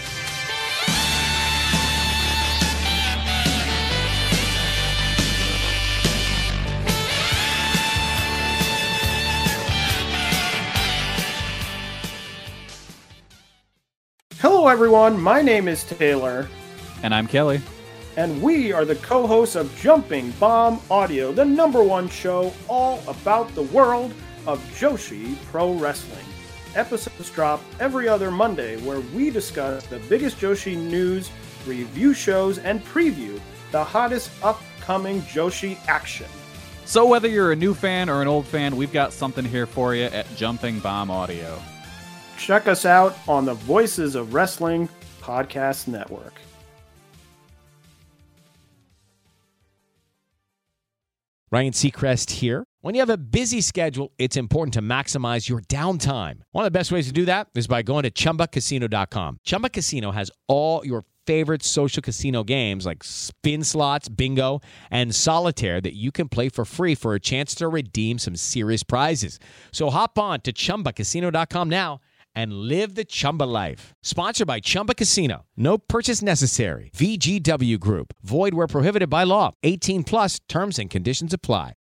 Hello, everyone. My name is Taylor. And I'm Kelly. And we are the co-hosts of Jumping Bomb Audio, the #1 show all about the world of Joshi Pro Wrestling. Episodes drop every other Monday, where we discuss the biggest Joshi news, review shows, and preview the hottest upcoming Joshi action. So whether you're a new fan or an old fan, we've got something here for you at Jumping Bomb Audio. Check us out on the Voices of Wrestling Podcast Network. Ryan Seacrest here. When you have a busy schedule, it's important to maximize your downtime. One of the best ways to do that is by going to ChumbaCasino.com. Chumba Casino has all your favorite social casino games like spin slots, bingo, and solitaire that you can play for free for a chance to redeem some serious prizes. So hop on to ChumbaCasino.com now and live the Chumba life. Sponsored by Chumba Casino. No purchase necessary. VGW Group. Void where prohibited by law. 18 plus terms and conditions apply.